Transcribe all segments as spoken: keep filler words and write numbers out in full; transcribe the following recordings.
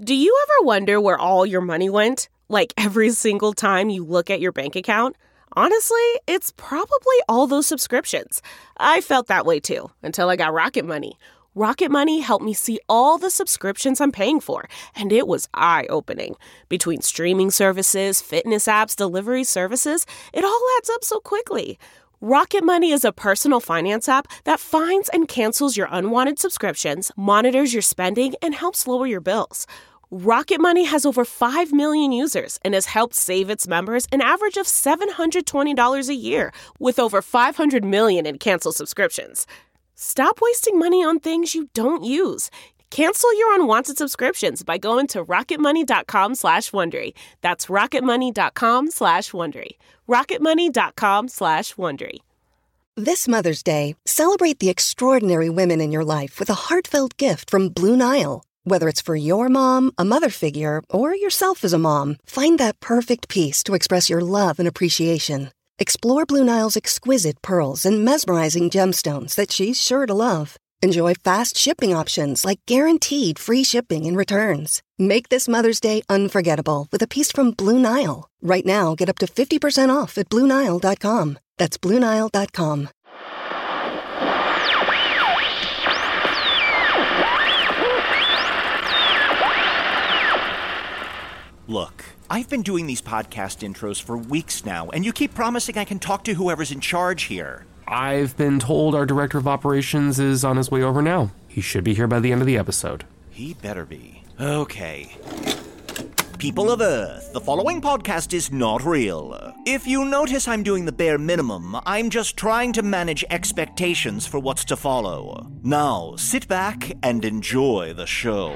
Do you ever wonder where all your money went? Like every single time you look at your bank account? Honestly, it's probably all those subscriptions. I felt that way too, until I got Rocket Money. Rocket Money helped me see all the subscriptions I'm paying for, and it was eye-opening. Between streaming services, fitness apps, delivery services, it all adds up so quickly. Rocket Money is a personal finance app that finds and cancels your unwanted subscriptions, monitors your spending, and helps lower your bills. Rocket Money has over five million users and has helped save its members an average of seven hundred twenty dollars a year, with over five hundred million in canceled subscriptions. Stop wasting money on things you don't use. Cancel your unwanted subscriptions by going to rocketmoney.com slash Wondery. That's rocketmoney.com slash Wondery. rocketmoney.com slash Wondery. This Mother's Day, celebrate the extraordinary women in your life with a heartfelt gift from Blue Nile. Whether it's for your mom, a mother figure, or yourself as a mom, find that perfect piece to express your love and appreciation. Explore Blue Nile's exquisite pearls and mesmerizing gemstones that she's sure to love. Enjoy fast shipping options like guaranteed free shipping and returns. Make this Mother's Day unforgettable with a piece from Blue Nile. Right now, get up to fifty percent off at Blue Nile dot com. That's Blue Nile dot com. Look, I've been doing these podcast intros for weeks now, and you keep promising I can talk to whoever's in charge here. I've been told our director of operations is on his way over now. He should be here by the end of the episode. He better be. Okay. People of Earth, the following podcast is not real. If you notice I'm doing the bare minimum, I'm just trying to manage expectations for what's to follow. Now, sit back and enjoy the show.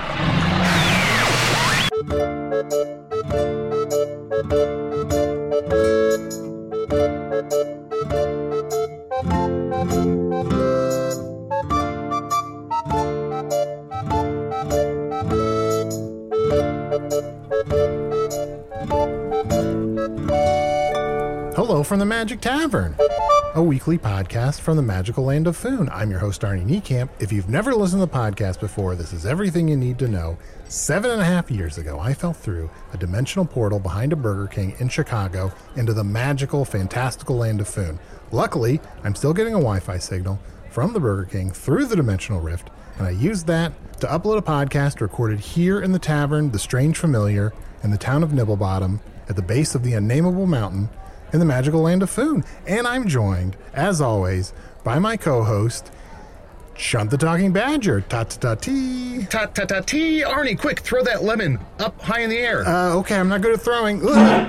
Hello from the Magic Tavern, a weekly podcast from the magical land of Foon. I'm your host, Arnie Niekamp. If you've never listened to the podcast before, this is everything you need to know. Seven and a half years ago, I fell through a dimensional portal behind a Burger King in Chicago into the magical, fantastical land of Foon. Luckily, I'm still getting a Wi-Fi signal from the Burger King through the dimensional rift, and I used that to upload a podcast recorded here in the tavern, The Strange Familiar, in the town of Nibblebottom, at the base of the unnameable mountain, in the magical land of Foon. And I'm joined, as always, by my co-host, Chunt the Talking Badger. Ta-ta-ta-tee. Ta-ta-ta-tee. Arnie, quick, throw that lemon up high in the air. Uh, okay, I'm not good at throwing.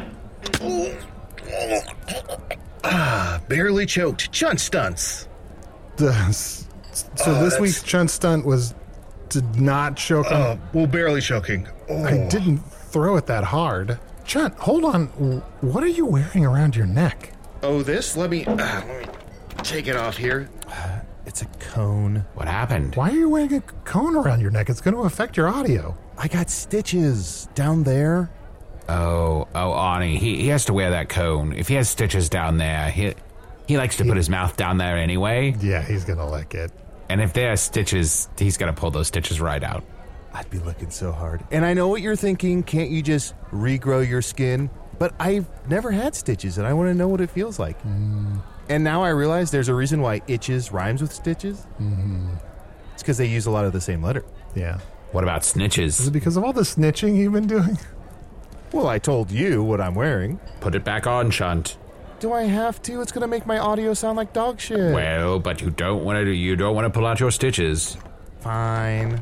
Ah, barely choked. Chunt stunts. The, so Oh, this that's- week's Chunt stunt was to not choke him. Uh, well, barely choking. Oh. I didn't throw it that hard. Chunt, hold on. What are you wearing around your neck? Oh, this? Let me, uh, let me take it off here. It's a cone. What happened? Why are you wearing a cone around your neck? It's going to affect your audio. I got stitches down there. Oh, oh, Arnie, he, he has to wear that cone. If he has stitches down there, he he likes to put his mouth down there anyway. Yeah, he's going to lick it. And if there are stitches, he's going to pull those stitches right out. I'd be looking so hard. And I know what you're thinking. Can't you just regrow your skin? But I've never had stitches, and I want to know what it feels like. Mm. And now I realize there's a reason why itches rhymes with stitches. Mm-hmm. It's because they use a lot of the same letter. Yeah. What about snitches? Is it because of all the snitching you've been doing? Well, I told you what I'm wearing. Put it back on, Chunt. Do I have to? It's going to make my audio sound like dog shit. Well, but you don't want to. You don't want to pull out your stitches. Fine.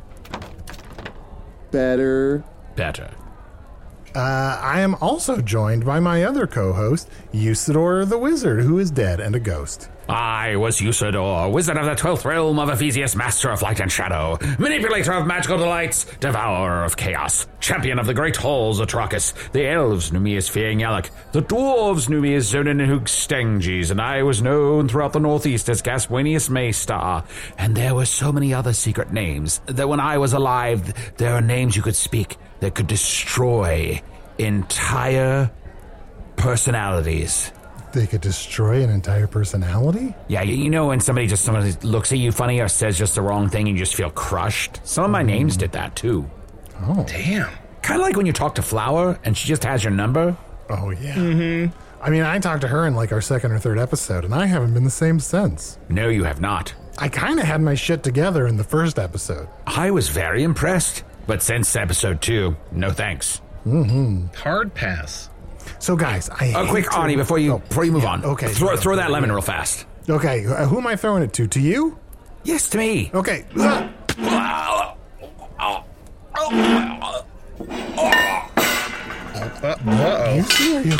Better. Better. Uh, I am also joined by my other co-host, Usador the Wizard, who is dead and a ghost. I was Usador, wizard of the twelfth realm of Ephesius, master of light and shadow, manipulator of magical delights, devourer of chaos, champion of the great halls Atrakas. The elves knew me as Fiangyalak, the dwarves knew me as Zonin and Hoogstenges, and I was known throughout the northeast as Gaswanius Maystar. And there were so many other secret names that when I was alive, there are names you could speak that could destroy entire personalities. They could destroy an entire personality? Yeah, you know when somebody just somebody looks at you funny or says just the wrong thing and you just feel crushed? Some of my mm. names did that too. Oh. Damn. Kind of like when you talk to Flower and she just has your number. Oh, yeah. Mm-hmm. I mean, I talked to her in like our second or third episode, and I haven't been the same since. No, you have not. I kind of had my shit together in the first episode. I was very impressed. But since episode two, no thanks. Mm-hmm. Hard pass. So, guys, I Oh, hate quick, to- Arnie, before you Oh, before you move yeah, on. Okay. Throw, throw that lemon yeah. real fast. Okay, uh, who am I throwing it to? To you? Yes, to me. Okay. Ah. Uh, uh-oh. You serious?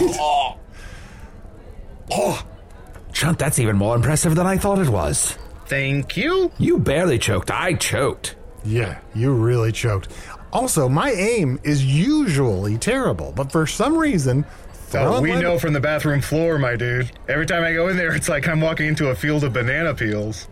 Oh, Chunt, that's even more impressive than I thought it was. Thank you. You barely choked. I choked. Yeah, you really choked. Also, my aim is usually terrible, but for some reason... Oh, throwing we lemon- know from the bathroom floor, my dude. Every time I go in there, it's like I'm walking into a field of banana peels.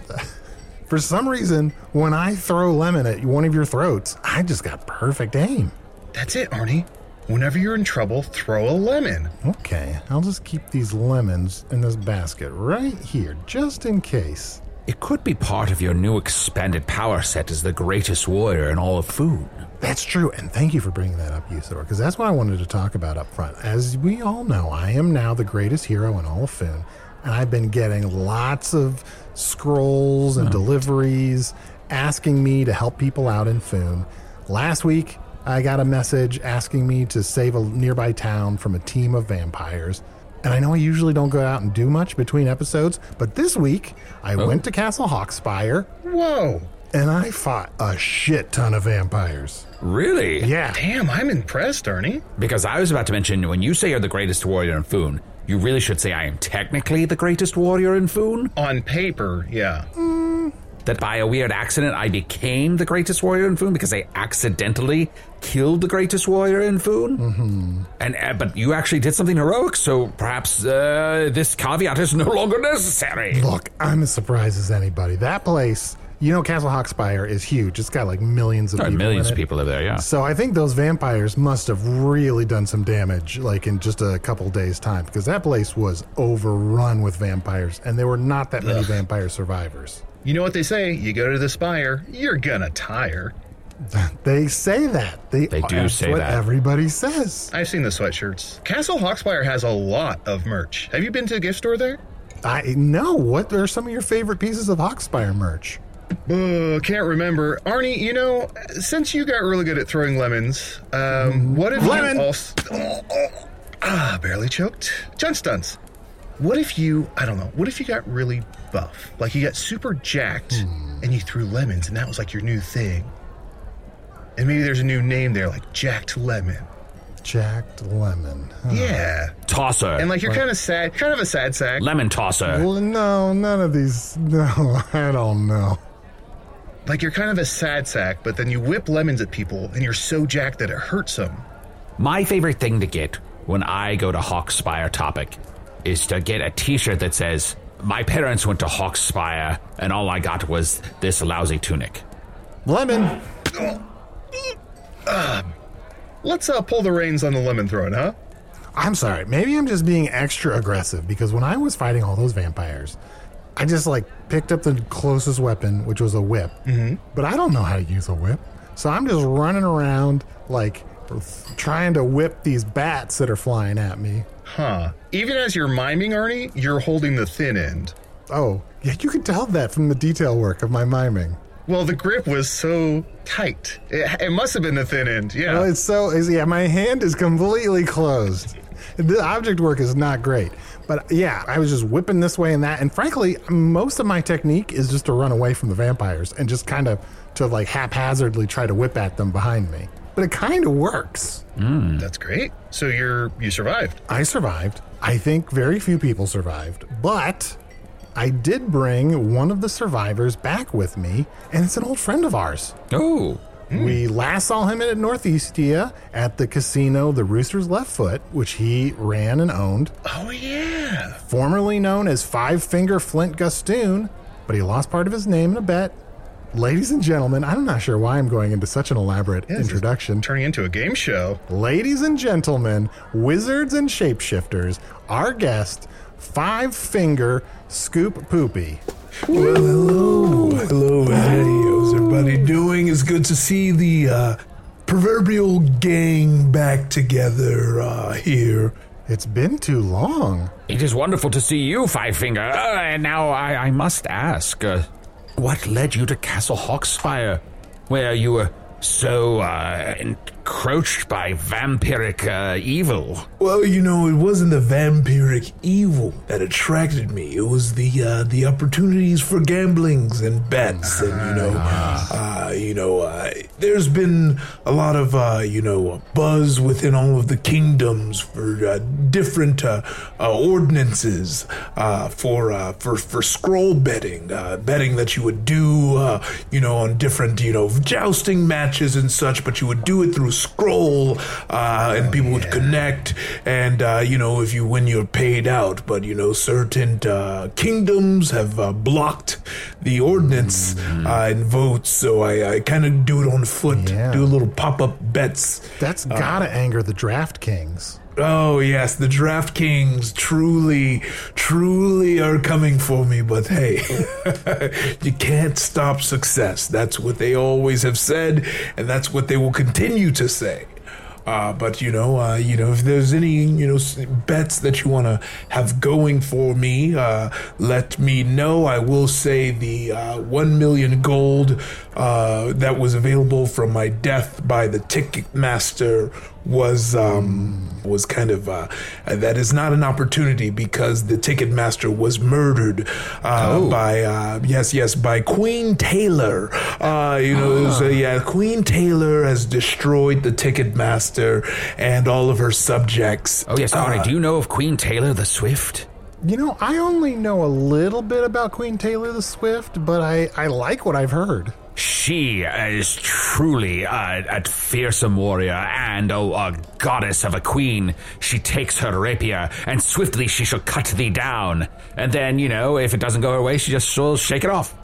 For some reason, when I throw lemon at one of your throats, I just got perfect aim. That's it, Arnie. Whenever you're in trouble, throw a lemon. Okay, I'll just keep these lemons in this basket right here, just in case. It could be part of your new expanded power set as the greatest warrior in all of Foon. That's true, and thank you for bringing that up, Usador, because that's what I wanted to talk about up front. As we all know, I am now the greatest hero in all of Foon, and I've been getting lots of scrolls and deliveries asking me to help people out in Foon. Last week, I got a message asking me to save a nearby town from a team of vampires. And I know I usually don't go out and do much between episodes, but this week, I Oh. went to Castle Hawkspire, Whoa. and I fought a shit ton of vampires. Really? Yeah. Damn, I'm impressed, Arnie. Because I was about to mention, when you say you're the greatest warrior in Foon, you really should say I am technically the greatest warrior in Foon. On paper, yeah. That by a weird accident, I became the greatest warrior in Foon because I accidentally killed the greatest warrior in Foon. Mm-hmm. And uh, but you actually did something heroic, so perhaps uh, this caveat is no longer necessary. Look, I'm as surprised as anybody. That place, you know, Castle Hawkspire is huge. It's got like millions of There are people. millions in of it. people live there, yeah. So I think those vampires must have really done some damage, like in just a couple days' time, because that place was overrun with vampires, and there were not that many Ugh. vampire survivors. You know what they say? You go to the spire, you're gonna tire. They say that. They, They do that's say what that. everybody says. I've seen the sweatshirts. Castle Hawkspire has a lot of merch. Have you been to a gift store there? I know. What are some of your favorite pieces of Hawkspire merch? Uh, can't remember. Arnie, you know, since you got really good at throwing lemons, um, what if Lemon! you also... Oh, oh, ah, barely choked. Junk stunts. What if you, I don't know, what if you got really buff? Like you got super jacked and you threw lemons and that was like your new thing. And maybe there's a new name there, like Jacked Lemon. Jacked Lemon. Huh. Yeah. Tosser. And like you're kind of sad, kind of a sad sack. Lemon tosser. Well, no, none of these. No, I don't know. Like you're kind of a sad sack, but then you whip lemons at people and you're so jacked that it hurts them. My favorite thing to get when I go to Hawkspire Topic is to get a t-shirt that says, my parents went to Hawkspire and all I got was this lousy tunic. Lemon. Let's uh, pull the reins on the lemon throwing, huh? I'm sorry. Maybe I'm just being extra aggressive because when I was fighting all those vampires, I just like picked up the closest weapon, which was a whip. Mm-hmm. But I don't know how to use a whip. So I'm just running around like trying to whip these bats that are flying at me. Huh. Even as you're miming, Arnie, you're holding the thin end. Oh, yeah, you could tell that from the detail work of my miming. Well, the grip was so tight. It, it must have been the thin end, yeah. Well, it's so, is yeah, my hand is completely closed. The object work is not great. But yeah, I was just whipping this way and that. And frankly, most of my technique is just to run away from the vampires and just kind of to like haphazardly try to whip at them behind me. But it kind of works. Mm. That's great. So you're you survived. I survived. I think very few people survived. But I did bring one of the survivors back with me, and it's an old friend of ours. Oh. Mm. We last saw him at Northeastia at the casino, the Rooster's Left Foot, which he ran and owned. Oh, yeah. Formerly known as Five Finger Flint Gustoon, but he lost part of his name in a bet. Ladies and gentlemen, I'm not sure why I'm going into such an elaborate Yeah, this is introduction. turning into a game show. Ladies and gentlemen, wizards and shapeshifters, our guest, Five Finger Scoop Poopy. Well, hello. Hello, hey. How's everybody doing? It's good to see the uh, proverbial gang back together uh, here. It's been too long. It is wonderful to see you, Five Finger. Uh, and now I, I must ask, uh, what led you to Castle Hawksfire, where you were so uh, encroached by vampiric uh, evil? Well, you know, it wasn't the vampiric evil that attracted me. It was the uh, the opportunities for gamblings and bets, and you know, uh, you know, uh, there's been a lot of uh, you know buzz within all of the kingdoms for uh, different uh, uh, ordinances uh, for uh, for for scroll betting, uh, betting that you would do, uh, you know, on different you know jousting matches and such, but you would do it through scroll, uh, and people would connect, and uh, you know, if you win, you're paid out. But you know, certain uh, kingdoms have uh, blocked the ordinance uh, and votes, so I, I kind of do it on foot, Yeah. do a little pop-up bets. That's gotta uh, anger the Draft Kings. Oh, yes, the Draft Kings truly, truly are coming for me, but hey, you can't stop success. That's what they always have said, and that's what they will continue to say. Uh, but, you know, uh, you know, if there's any, you know, bets that you want to have going for me, uh, let me know. I will say the uh, one million gold uh, that was available from my death by the Ticketmaster was um, was kind of uh, that is not an opportunity because the Ticketmaster was murdered uh, oh. by uh, yes yes by Queen Taylor. Uh, you know, it was, uh, yeah, Queen Taylor has destroyed the Ticketmaster and all of her subjects. Oh, yes, Ari, Uh, do you know of Queen Taylor the Swift? You know, I only know a little bit about Queen Taylor the Swift, but I, I like what I've heard. She is truly a, a fearsome warrior and oh, a goddess of a queen. She takes her rapier, and swiftly she shall cut thee down. And then, you know, if it doesn't go her way, she just shall shake it off.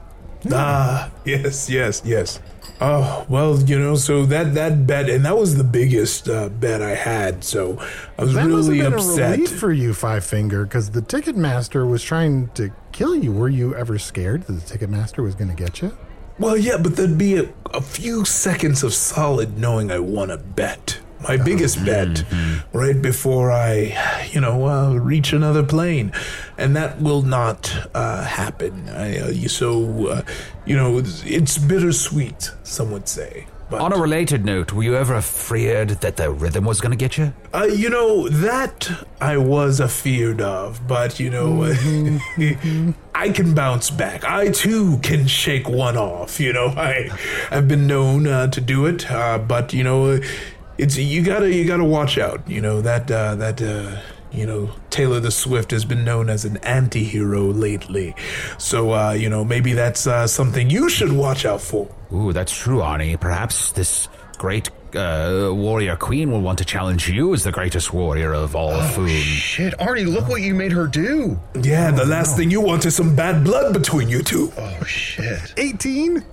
Ah, yes, yes, yes. Oh, well, you know, so that, that bet, and that was the biggest uh, bet I had, so I was That must really have been upset. a relief for you, Five Finger, because the Ticketmaster was trying to kill you. Were you ever scared that the Ticketmaster was going to get you? Well, yeah, but there'd be a, a few seconds of solid knowing I won a bet. My biggest bet mm-hmm. right before I, you know, uh, reach another plane. And that will not uh, happen. I, uh, you, so, uh, you know, it's, it's bittersweet, some would say. But, On a related note, were you ever afraid that the rhythm was going to get you? Uh, you know, that I was afeared of, but, you know, mm-hmm. I can bounce back. I, too, can shake one off, you know. I, I've been known uh, to do it, uh, but, you know, it's you gotta you gotta watch out. You know, that, uh, that uh, you know, Taylor the Swift has been known as an anti-hero lately. So, uh, you know, maybe that's uh, something you should watch out for. Ooh, that's true, Arnie. Perhaps this great uh, warrior queen will want to challenge you as the greatest warrior of all Oh, Foon. shit. Arnie, look what you made her do. Yeah, the last thing you want is some bad blood between you two. Oh, shit. eighteen?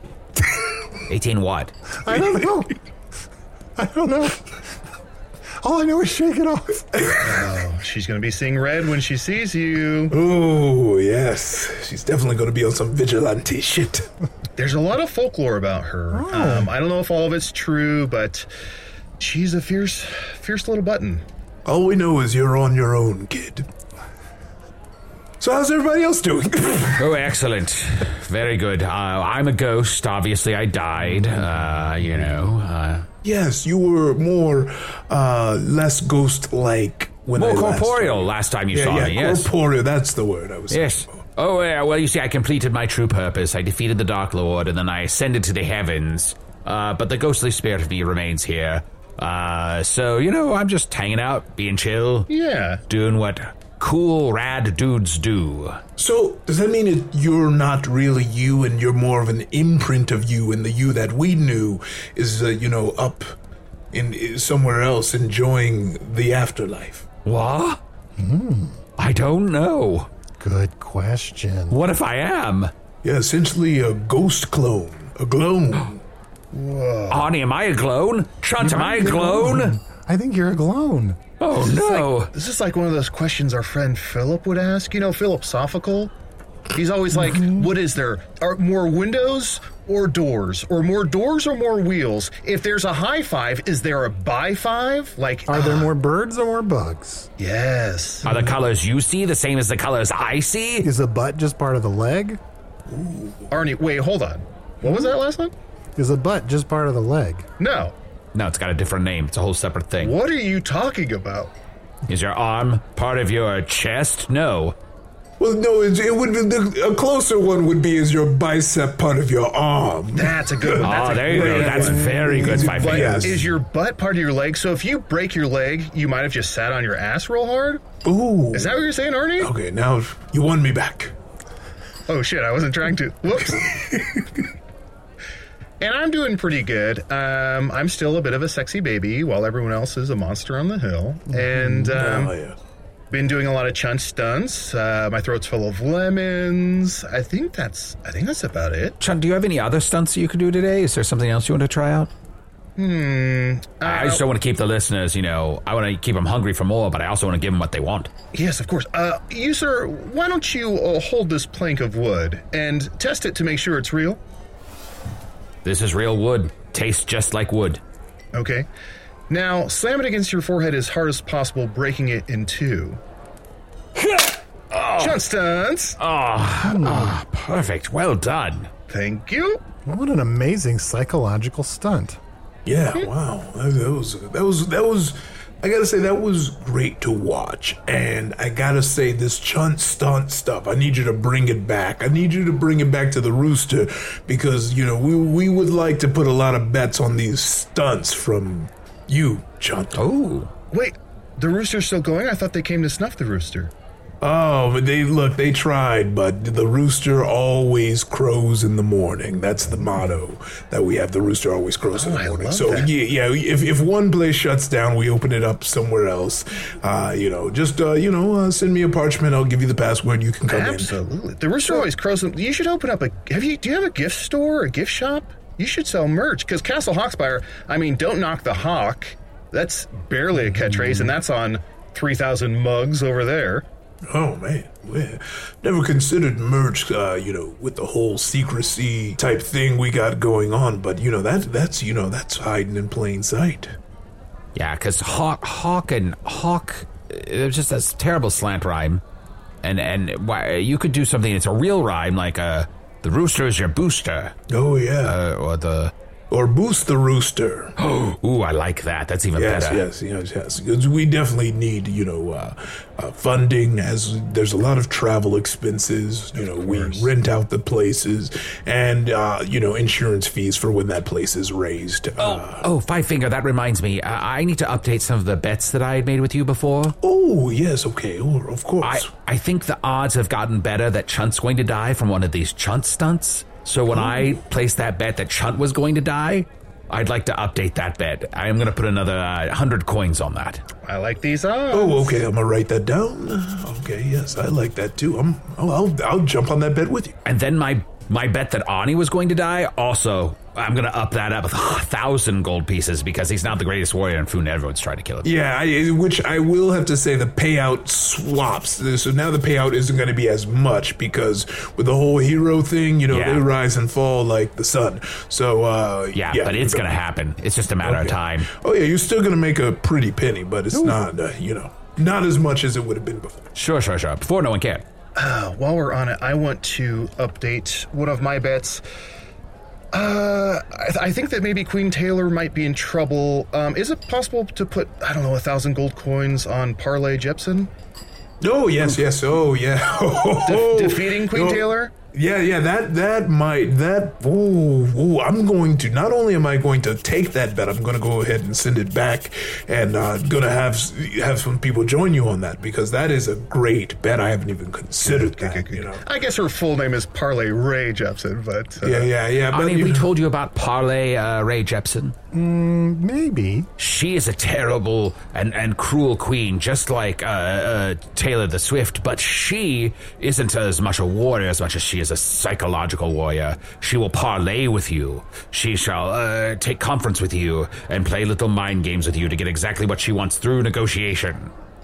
eighteen what? I don't know. I don't know. All I know is shake it off. Oh, she's going to be seeing red when she sees you. Oh, yes. She's definitely going to be on some vigilante shit. There's a lot of folklore about her. Oh. Um, I don't know if all of it's true, but she's a fierce, fierce little button. All we know is you're on your own, kid. So how's everybody else doing? Oh, excellent. Very good. Uh, I'm a ghost. Obviously, I died. Uh, you know. Uh, Yes, you were more, uh, less ghost-like when more I last corporeal saw you. last time you Yeah, saw yeah, me, yes. corporeal, that's the word I was Yes. looking for. Oh, yeah. Well, you see, I completed my true purpose. I defeated the Dark Lord, and then I ascended to the heavens. Uh, but the ghostly spirit of me remains here. Uh, so, you know, I'm just hanging out, being chill, Yeah. doing what cool, rad dudes do. So, does that mean that you're not really you and you're more of an imprint of you, and the you that we knew is, uh, you know, up in, in somewhere else enjoying the afterlife? What? Mm. I don't know. Good question. What if I am? Yeah, essentially a ghost clone, a clone. Whoa. Arnie, am I a clone? Chunt, am I a clone? I think you're a clone. Oh, no. This is like one of those questions our friend Philip would ask. You know, philosophical. He's always like, what is there? Are more windows or doors? Or more doors or more wheels? If there's a high five, is there a by five? Like, Are there uh, more birds or more bugs? Yes. Are the colors you see the same as the colors I see? Is a butt just part of the leg? Arnie, wait, hold on. What was that last one? Is a butt just part of the leg? No. No, it's got a different name. It's a whole separate thing. What are you talking about? Is your arm part of your chest? No. Well, no, it, it would be the, a closer one would be is your bicep part of your arm. That's a good one. That's Oh, a there you go. great That's one. very good, Five But Fingers. is your butt part of your leg? So if you break your leg, you might have just sat on your ass real hard? Ooh. Is that what you're saying, Arnie? Okay, now you won me back. Oh, shit, I wasn't trying to. Whoops. And I'm doing pretty good. Um, I'm still a bit of a sexy baby while everyone else is a monster on the hill. And um, oh, yeah. been doing a lot of chunt stunts. Uh, my throat's full of lemons. I think that's I think that's about it. Chun, do you have any other stunts you could do today? Is there something else you want to try out? Hmm. Uh, I just don't want to keep the listeners, you know, I want to keep them hungry for more, but I also want to give them what they want. Yes, of course. Uh, you, sir, why don't you uh, hold this plank of wood and test it to make sure it's real? This is real wood. Tastes just like wood. Okay. Now, slam it against your forehead as hard as possible, breaking it in two. Oh. Chunt stunts. Oh, oh, perfect. Well done. Thank you. What an amazing psychological stunt. Yeah, wow. That, that was that was that was I gotta say that was great to watch. And I gotta say this chunt stunt stuff, I need you to bring it back. I need you to bring it back to the Rooster because, you know, we we would like to put a lot of bets on these stunts from you, Chunt. Oh. Wait, the Rooster's still going? I thought they came to snuff the Rooster. Oh, but they look, they tried, but the Rooster always crows in the morning. That's the motto that we have. The Rooster always crows Oh, in the I morning. love So that. yeah, yeah. If if one place shuts down, we open it up somewhere else. Uh, you know, just uh, you know, uh, send me a parchment. I'll give you the password. You can come Absolutely. The Rooster always crows. You should open up a. Have you? Do you have a gift store, a gift shop? You should sell merch because Castle Hawkspire. I mean, don't knock the hawk. That's barely a catchphrase, and that's on three thousand mugs over there. in. Oh man, we never considered merch. Uh, you know, with the whole secrecy type thing we got going on. But you know that that's you know that's hiding in plain sight. Yeah, because Hawk, Hawk and Hawk, it was just a terrible slant rhyme. And and why, you could do something that's a real rhyme, like uh, the Rooster is your booster. Oh yeah. Uh, or the... Or boost the Rooster. Oh, ooh, I like that. That's even yes, better. Yes, yes, yes. Because we definitely need, you know, uh, uh, funding. As there's a lot of travel expenses. You know, we rent out the places, and uh, you know, insurance fees for when that place is raised. Uh, Oh, Five Finger, that reminds me. Uh, I need to update some of the bets that I had made with you before. oh yes, okay, oh, of course. I, I think the odds have gotten better that Chunt's going to die from one of these Chunt stunts. So when I placed that bet that Chunt was going to die, I'd like to update that bet. I am going to put another uh, one hundred coins on that. I like these odds. Oh, okay. I'm gonna write that down. Okay, yes, I like that too. I'm. I'll. I'll, I'll jump on that bet with you. And then my my bet that Ani was going to die, also, I'm going to up that up with a thousand gold pieces because he's now the greatest warrior in Foon and everyone's trying to kill him. Yeah, I, which I will have to say the payout swaps. So now the payout isn't going to be as much because with the whole hero thing, you know, Yeah. they rise and fall like the sun. So, uh, Yeah, yeah, but it's going to happen. It's just a matter of Okay. time. Oh, yeah, you're still going to make a pretty penny, but it's not, uh, you know, not as much as it would have been before. Sure, sure, sure. Before no one cared. Uh, while we're on it, I want to update one of my bets. Uh, I, th- I think that maybe Queen Taylor might be in trouble. Um, is it possible to put, I don't know, a thousand gold coins on Parlay Jepson? Oh, yes, yes. Oh, yeah. De- defeating Queen No. Taylor? Yeah, yeah, that that might that ooh, ooh, I'm going to not only am I going to take that bet, I'm going to go ahead and send it back, and uh, going to have have some people join you on that because that is a great bet. I haven't even considered that. You know. I guess her full name is Parlay Ray Jepson, but uh, Yeah, yeah, yeah. But, Ani, you we know, told you about Parlay uh, Ray Jepson. Mm, maybe. She is a terrible and, and cruel queen, just like uh, uh, Taylor the Swift, but she isn't as much a warrior as much as she is a psychological warrior. She will parlay with you. She shall uh, take conference with you and play little mind games with you to get exactly what she wants through negotiation.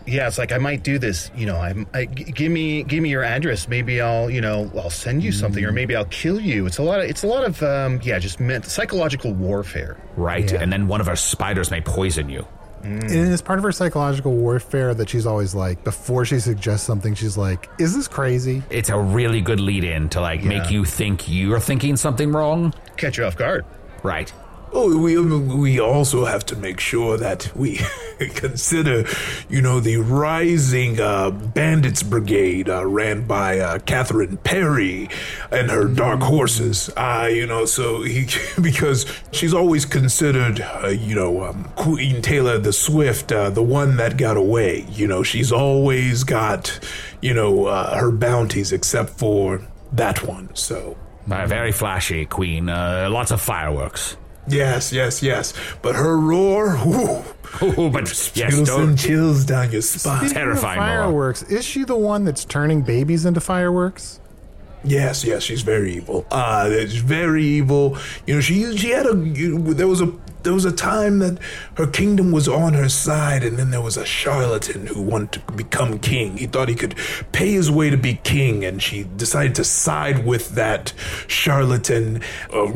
Yeah, it's like I might do this. You know, I, I g- give me give me your address. Maybe I'll you know I'll send you something, or maybe I'll kill you. It's a lot of it's a lot of um, yeah, just meant psychological warfare. Right, Yeah. and then one of our spiders may poison you. And it's part of her psychological warfare that she's always like, before she suggests something, she's like, is this crazy? It's a really good lead-in to like Yeah. make you think you're thinking something wrong. Catch you off guard. Right. Oh, we we also have to make sure that we consider, you know, the rising uh, bandits brigade uh, ran by uh, Catherine Perry and her dark horses. Uh, you know, so he because she's always considered, uh, you know, um, Queen Taylor the Swift, uh, the one that got away. You know, she's always got, you know, uh, her bounties except for that one. So Uh, very flashy, Queen. Uh, lots of fireworks. yes, yes, yes. But her roar, whoo, Oh, but yes, chills and don't. chills down your spine. Speaking of Terrifying roar. fireworks, is she the one that's turning babies into fireworks? Yes, yes, she's very evil. Uh, it's very evil. You know, she she had a you, there was a there was a time that her kingdom was on her side, and then there was a charlatan who wanted to become king. He thought he could pay his way to be king, and she decided to side with that charlatan, uh,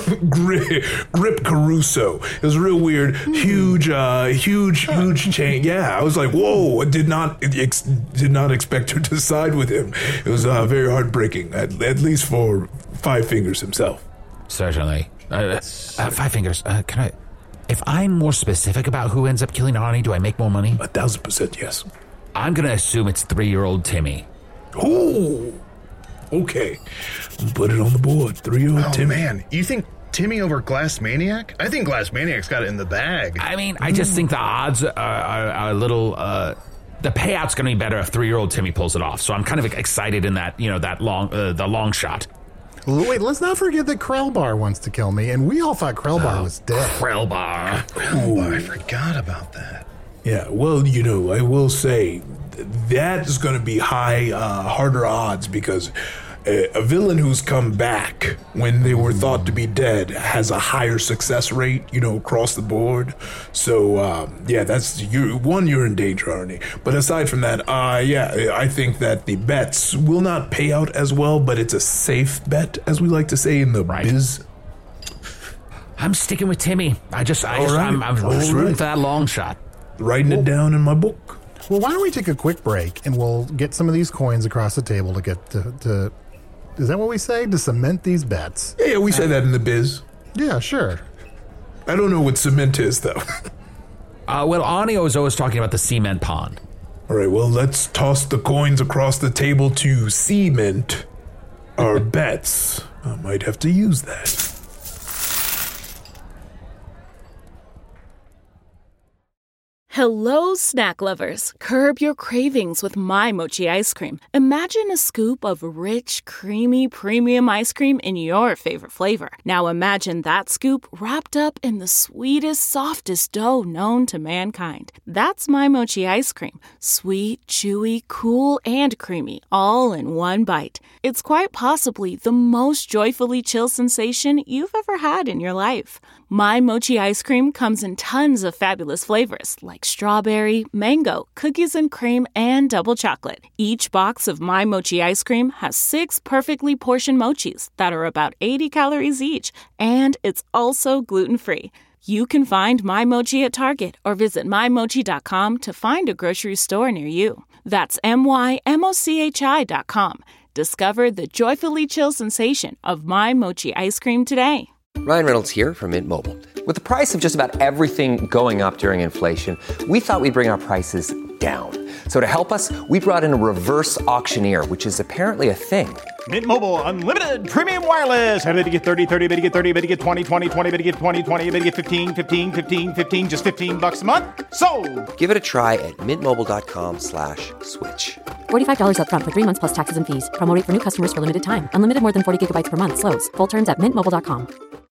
Grip, Grip Caruso. It was real weird. Huge, uh, huge, huge chain. Yeah, I was like, whoa! I did not ex- did not expect her to side with him. It was uh, very heartbreaking, at, at least for Five Fingers himself. Certainly. Uh, uh, Five Fingers, uh, can I... If I'm more specific about who ends up killing Arnie, do I make more money? A thousand percent, yes. I'm going to assume it's three-year-old Timmy. Ooh, okay. Put it on the board. Three-year-old Oh Timmy. man, you think Timmy over Glass Maniac? I think Glass Maniac's got it in the bag. I mean, I just think the odds are, are, are a little... Uh, the payout's going to be better if three-year-old Timmy pulls it off. So I'm kind of excited in that, you know, that long, uh, the long shot. Wait, let's not forget that Krellbar wants to kill me, and we all thought Krellbar was dead. Krellbar. Oh, I forgot about that. Yeah, well, you know, I will say th- that is going to be high, uh, harder odds because a, a villain who's come back when they were thought to be dead has a higher success rate, you know, across the board. So, um, yeah, that's you. One, you're in danger, Arnie. But aside from that, uh, yeah, I think that the bets will not pay out as well, but it's a safe bet, as we like to say in the Right. biz. I'm sticking with Timmy. I just, I All just right. I'm, I'm All just rooting right. for that long shot. Writing it down in my book. Well, why don't we take a quick break, and we'll get some of these coins across the table to get to... to is that what we say? To cement these bets? Yeah, yeah, we say that in the biz. Yeah, sure. I don't know what cement is, though. Uh, well, Arnie was always talking about the cement pond. All right, well, let's toss the coins across the table to cement our bets. I might have to use that. Hello, snack lovers. Curb your cravings with My Mochi ice cream. Imagine a scoop of rich, creamy, premium ice cream in your favorite flavor. Now imagine that scoop wrapped up in the sweetest, softest dough known to mankind. That's My Mochi ice cream. Sweet, chewy, cool, and creamy, all in one bite. It's quite possibly the most joyfully chill sensation you've ever had in your life. My Mochi ice cream comes in tons of fabulous flavors like strawberry, mango, cookies and cream, and double chocolate. Each box of My Mochi ice cream has six perfectly portioned mochis that are about eighty calories each, and it's also gluten-free. You can find My Mochi at Target or visit my mochi dot com to find a grocery store near you. That's M Y M O C H I dot com. Discover the joyfully chill sensation of My Mochi ice cream today. Ryan Reynolds here from Mint Mobile. With the price of just about everything going up during inflation, we thought we'd bring our prices down. So to help us, we brought in a reverse auctioneer, which is apparently a thing. Mint Mobile Unlimited Premium Wireless. How to get thirty, thirty, how to get thirty, how to get twenty, twenty, twenty, how to get twenty, twenty, how to get fifteen, fifteen, fifteen, fifteen, just fifteen bucks a month? Sold! Give it a try at mintmobile.com slash switch. forty-five dollars up front for three months plus taxes and fees. Promo rate for new customers for limited time. Unlimited more than forty gigabytes per month. Slows full terms at mint mobile dot com.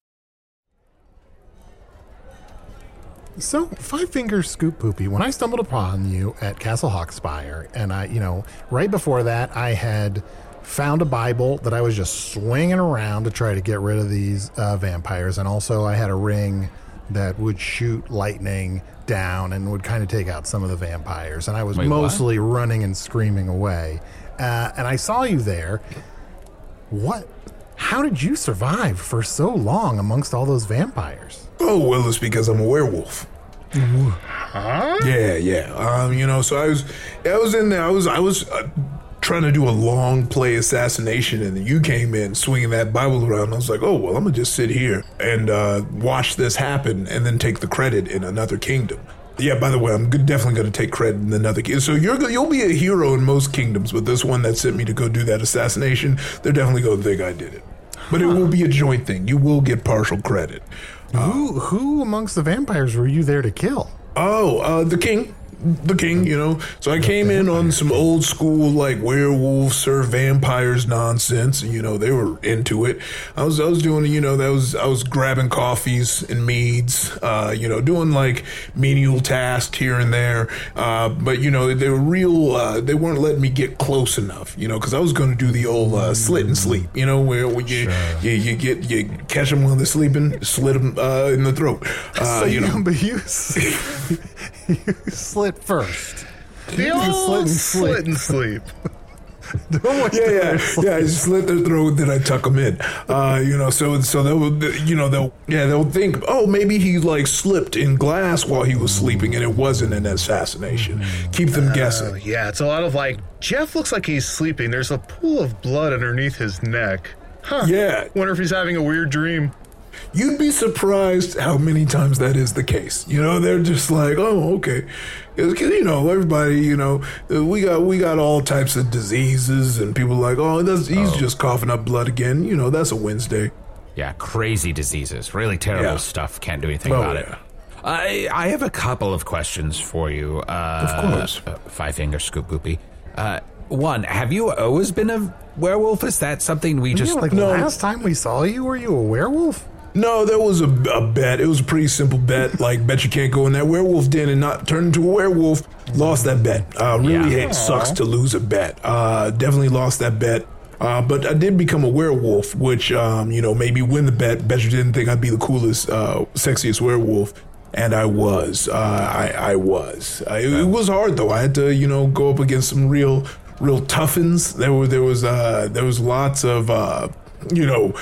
So, Five Fingers Scoop Poopy, when I stumbled upon you at Castle Hawkspire, and I, you know, right before that, I had found a Bible that I was just swinging around to try to get rid of these uh, vampires, and also I had a ring that would shoot lightning down and would kind of take out some of the vampires. And I was Wait, mostly what? running and screaming away. Uh, and I saw you there. What? How did you survive for so long amongst all those vampires? Oh, well, it's because I'm a werewolf. Huh? Yeah, yeah. Um, you know, so I was, I was in there. I was, I was uh, trying to do a long play assassination, and then you came in swinging that Bible around. I was like, oh well, I'm gonna just sit here and uh, watch this happen, and then take the credit in another kingdom. Yeah. By the way, I'm good, definitely going to take credit in another kingdom. So you're you'll be a hero in most kingdoms, but this one that sent me to go do that assassination, they're definitely going to think I did it. But it will be a joint thing. You will get partial credit. Who who amongst the vampires were you there to kill? Oh, uh, the king. The king, you know. So I came in on some old school, like, werewolves serve vampires nonsense, and, you know, they were into it. I was I was doing, you know, that was I was grabbing coffees and meads, uh, you know, doing, like, menial tasks here and there. Uh, but, you know, they were real, uh, they weren't letting me get close enough, you know, because I was going to do the old uh, slit and sleep, you know, where, where you, sure. you you get you catch them while they're sleeping, slit them uh, in the throat. Uh, so you know, but you, you slit first. The old slit and sleep. yeah, yeah, yeah. I slit their throat, then I tuck them in. Uh, you know, so so they'll, you know, they'll, yeah, they'll think, oh, maybe he like slipped in glass while he was sleeping, and it wasn't an assassination. Keep them uh, guessing. Yeah, it's a lot of like, Jeff looks like he's sleeping. There's a pool of blood underneath his neck. Huh. Yeah. Wonder if he's having a weird dream. You'd be surprised how many times that is the case. You know, they're just like, oh, okay. Because, you know, everybody, you know, we got we got all types of diseases, and people are like, oh, that's, he's oh. just coughing up blood again. You know, that's a Wednesday. Yeah, crazy diseases. Really terrible yeah. stuff. Can't do anything oh, about yeah. it. I I have a couple of questions for you. Uh, of course. Uh, Five Finger Scoop Boopy. Uh, one, have you always been a werewolf? Is that something we just... Yeah, like no. last time we saw you, were you a werewolf? No, there was a, a bet. It was a pretty simple bet. Like, bet you can't go in that werewolf den and not turn into a werewolf. Lost that bet. Uh, really, Yeah. it sucks to lose a bet. Uh, definitely lost that bet. Uh, but I did become a werewolf, which, um, you know, made me win the bet. Bet you didn't think I'd be the coolest, uh, sexiest werewolf. And I was. Uh, I, I was. Uh, it, it was hard, though. I had to, you know, go up against some real, real toughens. There were, there was, uh, there was lots of, uh, you know,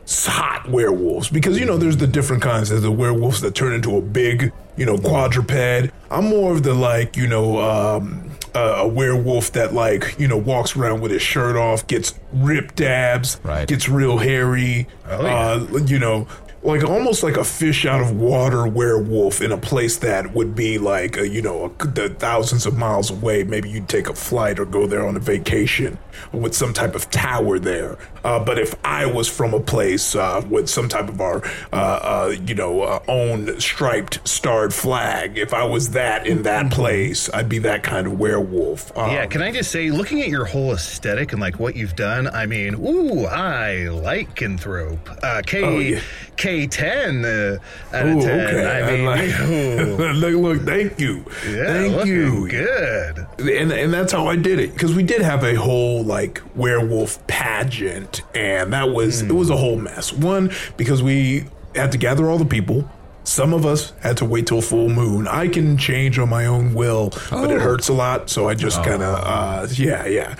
hot werewolves, because, you know, there's the different kinds. There's the werewolves that turn into a big, you know, quadruped. I'm more of the, like, you know, um, uh, a werewolf that, like, you know, walks around with his shirt off, gets ripped abs, right. gets real hairy, oh, yeah. uh, you know, like almost like a fish out of water werewolf in a place that would be like, a, you know, a, the thousands of miles away. Maybe you'd take a flight or go there on a vacation with some type of tower there. Uh, but if I was from a place uh, with some type of our, uh, uh, you know, uh, own striped starred flag, if I was that in that place, I'd be that kind of werewolf. Um, yeah, can I just say, looking at your whole aesthetic and like what you've done, I mean, ooh, I like Lycanthrope. Uh, K, oh, yeah. K ten uh, out Ooh, of ten. okay. I mean, I like, look, look, thank you. Yeah, thank you. Good. And and that's how I did it, because we did have a whole like werewolf pageant, and that was mm. it was a whole mess. One, because we had to gather all the people. Some of us had to wait till full moon. I can change on my own will, oh. but it hurts a lot, so I just oh. kind of, uh, yeah, yeah.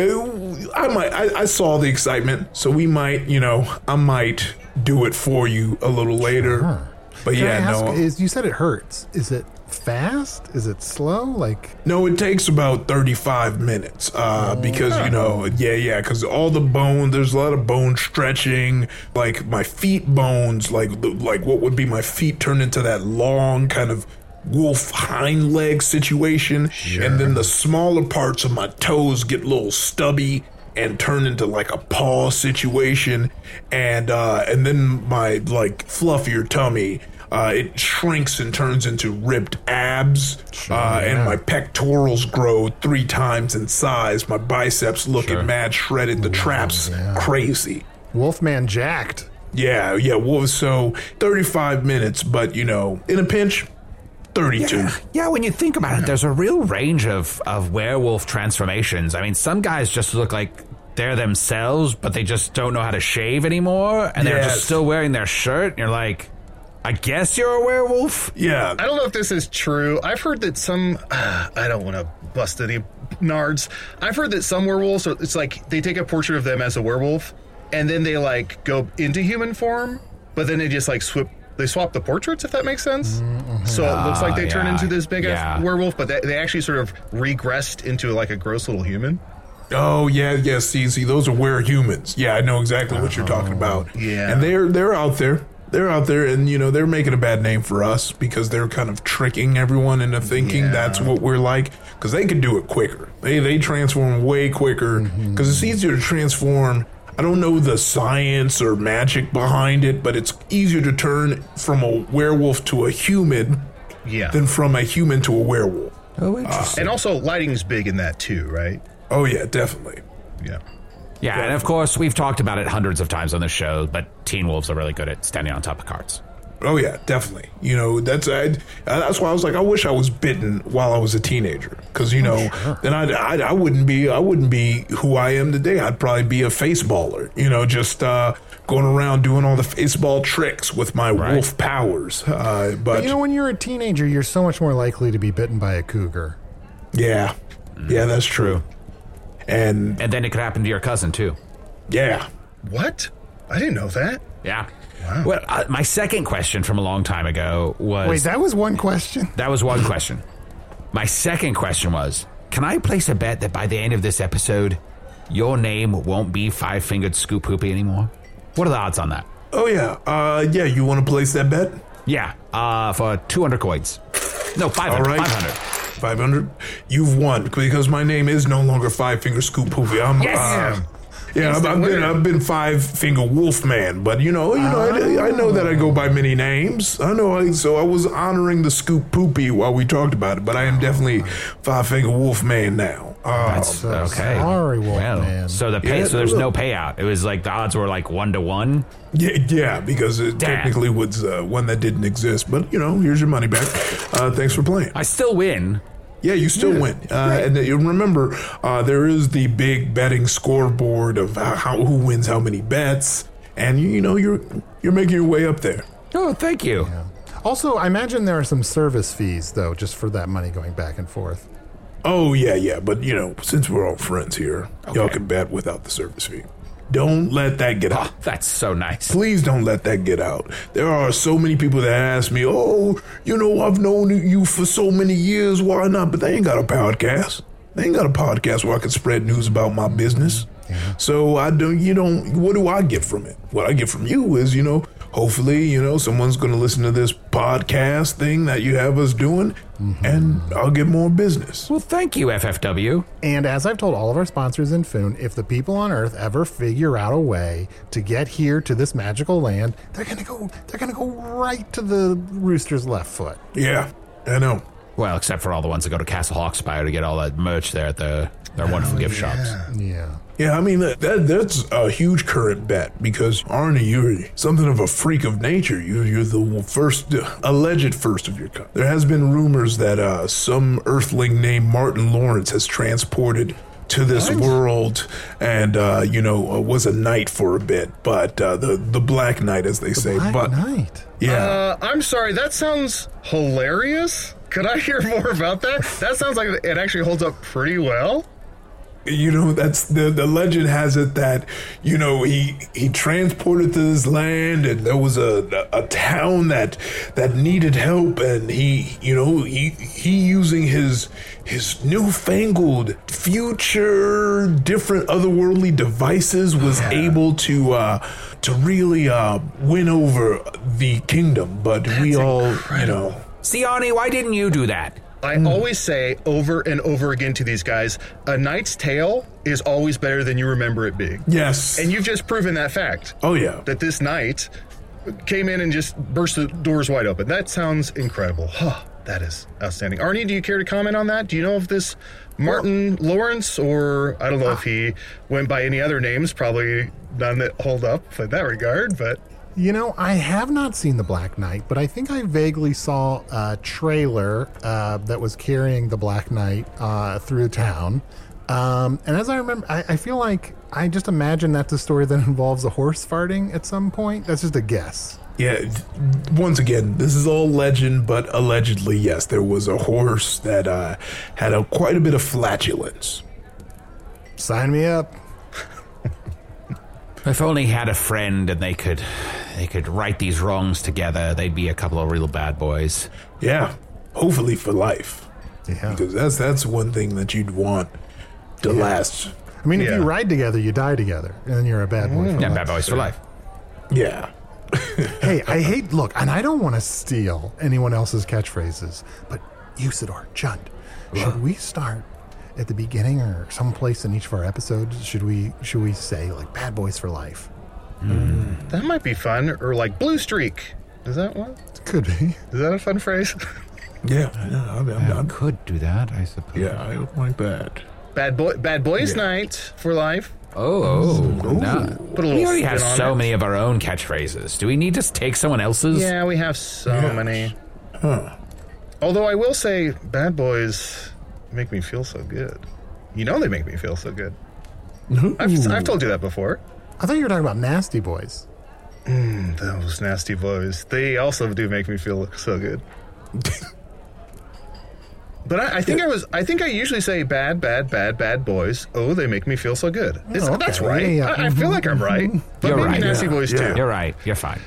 I might, I, I saw the excitement, so we might, you know, I might do it for you a little later. Sure. But Can yeah, I ask, no. Is, you said it hurts. Is it fast? Is it slow? Like no, it takes about thirty-five minutes uh, oh. because, you know, yeah, yeah, because all the bone, there's a lot of bone stretching. Like my feet bones, like like what would be my feet turn into that long kind of wolf hind leg situation. Sure. And then the smaller parts of my toes get a little stubby and turn into like a paw situation. And uh, and then my like fluffier tummy, Uh, it shrinks and turns into ripped abs, sure, uh, yeah. and my pectorals grow three times in size. My biceps looking sure. mad shredded. The traps yeah. crazy. Wolfman jacked. Yeah, yeah. Wolf. So thirty-five minutes, but you know, in a pinch, thirty-two. Yeah, yeah, when you think about it, there's a real range of, of werewolf transformations. I mean, some guys just look like they're themselves, but they just don't know how to shave anymore, and yes. they're just still wearing their shirt, and you're like, I guess you're a werewolf? Yeah. I don't know if this is true. I've heard that some, uh, I don't want to bust any nards. I've heard that some werewolves, are, it's like they take a portrait of them as a werewolf and then they like go into human form, but then they just like swip, they swap the portraits, if that makes sense. Mm-hmm. So it looks like they uh, turn yeah, into this big yeah. ass werewolf, but they, they actually sort of regressed into like a gross little human. Oh yeah, yeah. See, see, those are werehumans. Yeah, I know exactly what you're talking about. Yeah, and they're they're out there. They're out there, and you know they're making a bad name for us because they're kind of tricking everyone into thinking Yeah. that's what we're like. Because they can do it quicker. They they transform way quicker. Because mm-hmm. it's easier to transform. I don't know the science or magic behind it, but it's easier to turn from a werewolf to a human yeah. than from a human to a werewolf. Oh, interesting. Uh, and also, lighting's big in that too, right? Oh yeah, definitely. Yeah. Yeah, and of course, we've talked about it hundreds of times on the show, but Teen Wolves are really good at standing on top of cards. Oh yeah, definitely. You know, that's I, that's why I was like, I wish I was bitten while I was a teenager, because you know, oh, sure. then I, I I wouldn't be I wouldn't be who I am today. I'd probably be a face baller. You know, just uh, going around doing all the face ball tricks with my right. wolf powers. Uh, but, but you know, when you're a teenager, you're so much more likely to be bitten by a cougar. Yeah, yeah, that's true. And and then it could happen to your cousin too. Yeah. What? I didn't know that. Yeah. Wow. Well, uh, my second question from a long time ago was... Wait, that was one question? That was one question. My second question was, can I place a bet that by the end of this episode, your name won't be Five-Fingered Scoop Poopy anymore? What are the odds on that? Oh, yeah. Uh, yeah, you want to place that bet? Yeah, uh, for two hundred coins. No, five hundred. All right. five hundred. five hundred? You've won, because my name is no longer Five-Fingered Scoop Poopy. I'm... Yes! Uh, Yeah, I've, I've been I've been Five Finger Wolf Man, but you know, you know, oh. I, I know that I go by many names. I know, I, so I was honoring the Scoop Poopy while we talked about it, but I am definitely Five Finger Wolf Man now. Uh, That's so okay. Sorry, Wolf well, Man. So the pay, yeah, so there's look. no payout. It was like the odds were like one to one. Yeah, yeah, because it Damn. technically was uh, one that didn't exist. But you know, here's your money back. Uh, thanks for playing. I still win. Yeah, you still yeah, win. Uh, and you remember, uh, there is the big betting scoreboard of how, how who wins how many bets, and you, you know you're you're making your way up there. Oh, thank you. Yeah. Also, I imagine there are some service fees though, just for that money going back and forth. Oh yeah, yeah, but you know, since we're all friends here, okay. y'all can bet without the service fee. Don't let that get out. Oh, that's so nice. Please don't let that get out. There are so many people that ask me, oh, you know, I've known you for so many years. Why not? But they ain't got a podcast. They ain't got a podcast where I can spread news about my business. Yeah. So I don't, you don't, what do I get from it? What I get from you is, you know, hopefully, you know, someone's going to listen to this podcast thing that you have us doing, mm-hmm. and I'll get more business. Well, thank you, F F W. And as I've told all of our sponsors in Foon, if the people on Earth ever figure out a way to get here to this magical land, they're going to go, they're going to go right to the rooster's left foot. Yeah, I know. Well, except for all the ones that go to Castle Hawkspire to get all that merch there at the their oh, wonderful gift yeah. shops. Yeah. Yeah, I mean, that, that that's a huge current bet because, Arnie, you're something of a freak of nature. You, you're the first, uh, alleged first of your kind. There has been rumors that uh, some earthling named Martin Lawrence has transported to this what? world and, uh, you know, uh, was a knight for a bit, but uh, the, the Black Knight, as they the say. Black but Knight? Yeah. Uh, I'm sorry, that sounds hilarious. Could I hear more about that? That sounds like it actually holds up pretty well. You know, that's the the legend has it that, you know, he he transported to this land and there was a a town that that needed help, and he, you know, he he using his his newfangled future different otherworldly devices was yeah. able to uh to really uh win over the kingdom, but that's we all incredible. You know, see, Arnie, why didn't you do that? I mm. always say over and over again to these guys, a knight's tale is always better than you remember it being. Yes. And you've just proven that fact. Oh, yeah. That this knight came in and just burst the doors wide open. That sounds incredible. Huh, that is outstanding. Arnie, do you care to comment on that? Do you know if this Martin well, Lawrence, or I don't know uh, if he went by any other names, probably none that hold up in that regard, but... You know, I have not seen The Black Knight, but I think I vaguely saw a trailer uh, that was carrying the Black Knight uh, through town. Um, and as I remember, I, I feel like I just imagine that's a story that involves a horse farting at some point. That's just a guess. Yeah, th- once again, this is all legend, but allegedly, yes, there was a horse that uh, had a, quite a bit of flatulence. Sign me up. If only had a friend and they could they could right these wrongs together, they'd be a couple of real bad boys. Yeah, hopefully for life. Yeah. Because that's that's one thing that you'd want to Yeah. last. I mean, Yeah. if you ride together, you die together, and then you're a bad boy. For Yeah, life. bad boys for life. Yeah. Hey, I hate, look, and I don't want to steal anyone else's catchphrases, but Usador, Chunt, should we start at the beginning or someplace in each of our episodes? Should we should we say, like, bad boys for life? That might be fun. Or like Blue Streak. Is that one? Could be. Is that a fun phrase? Yeah, yeah I'm, I'm, I I'm, could do that, I suppose. yeah, I don't like that. Bad boy, Bad Boys Yeah. Night for life. Oh, oh, no. Put a We little already have spin on so it. many of our own catchphrases. Do we need to take someone else's? Yeah, we have so Yes. many. Huh. Although I will say, Bad Boys make me feel so good. You know they make me feel so good. I've, I've told you that before. I thought you were talking about Nasty Boys. Mm, those nasty boys. They also do make me feel so good. But I, I think I was. I think I usually say bad, bad, bad, bad boys. Oh, they make me feel so good. It's- Oh, okay. That's right. Yeah, yeah. I, I feel like I'm right. But You're maybe right. nasty Yeah. boys Yeah. too. You're right. You're fine.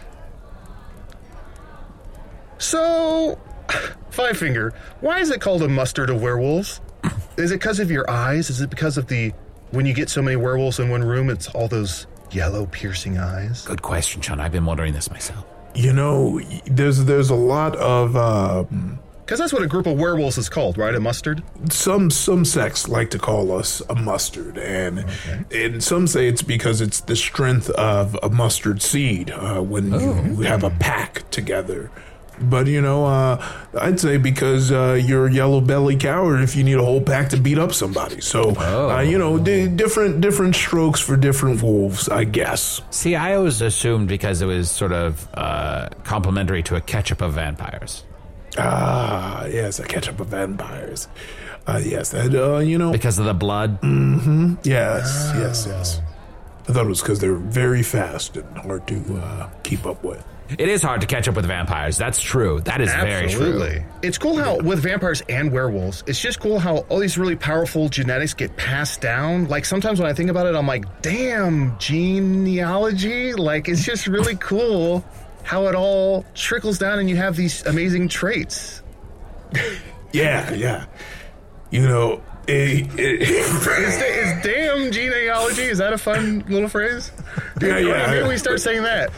So, Five Finger, why is it called a mustard of werewolves? Is it because of your eyes? Is it because of the when you get so many werewolves in one room, it's all those yellow piercing eyes? Good question, Sean. I've been wondering this myself. You know, there's there's a lot of um, Because that's what a group of werewolves is called, right? A mustard. some some sects like to call us a mustard, and and some say it's because it's the strength of a mustard seed uh, when you have a pack together. But you know, uh, I'd say because uh, you're a yellow belly coward if you need a whole pack to beat up somebody. So uh, you know, di- different different strokes for different wolves, I guess. See, I always assumed because it was sort of uh, complimentary to a ketchup of vampires. Ah, yes, a ketchup of vampires. Uh, yes, that uh, you know, Because of the blood? Mm-hmm. Yes, yes, yes. I thought it was because they're very fast and hard to uh, keep up with. It is hard to catch up with vampires. That's true. That is very true. Absolutely. It's cool how with vampires and werewolves, it's just cool how all these really powerful genetics get passed down. Like sometimes when I think about it, I'm like, damn, genealogy. Like it's just really cool how it all trickles down and you have these amazing traits. Yeah, yeah. You know, it, it, Is, is damn genealogy, is that a fun little phrase? Yeah, yeah. Maybe we start saying that.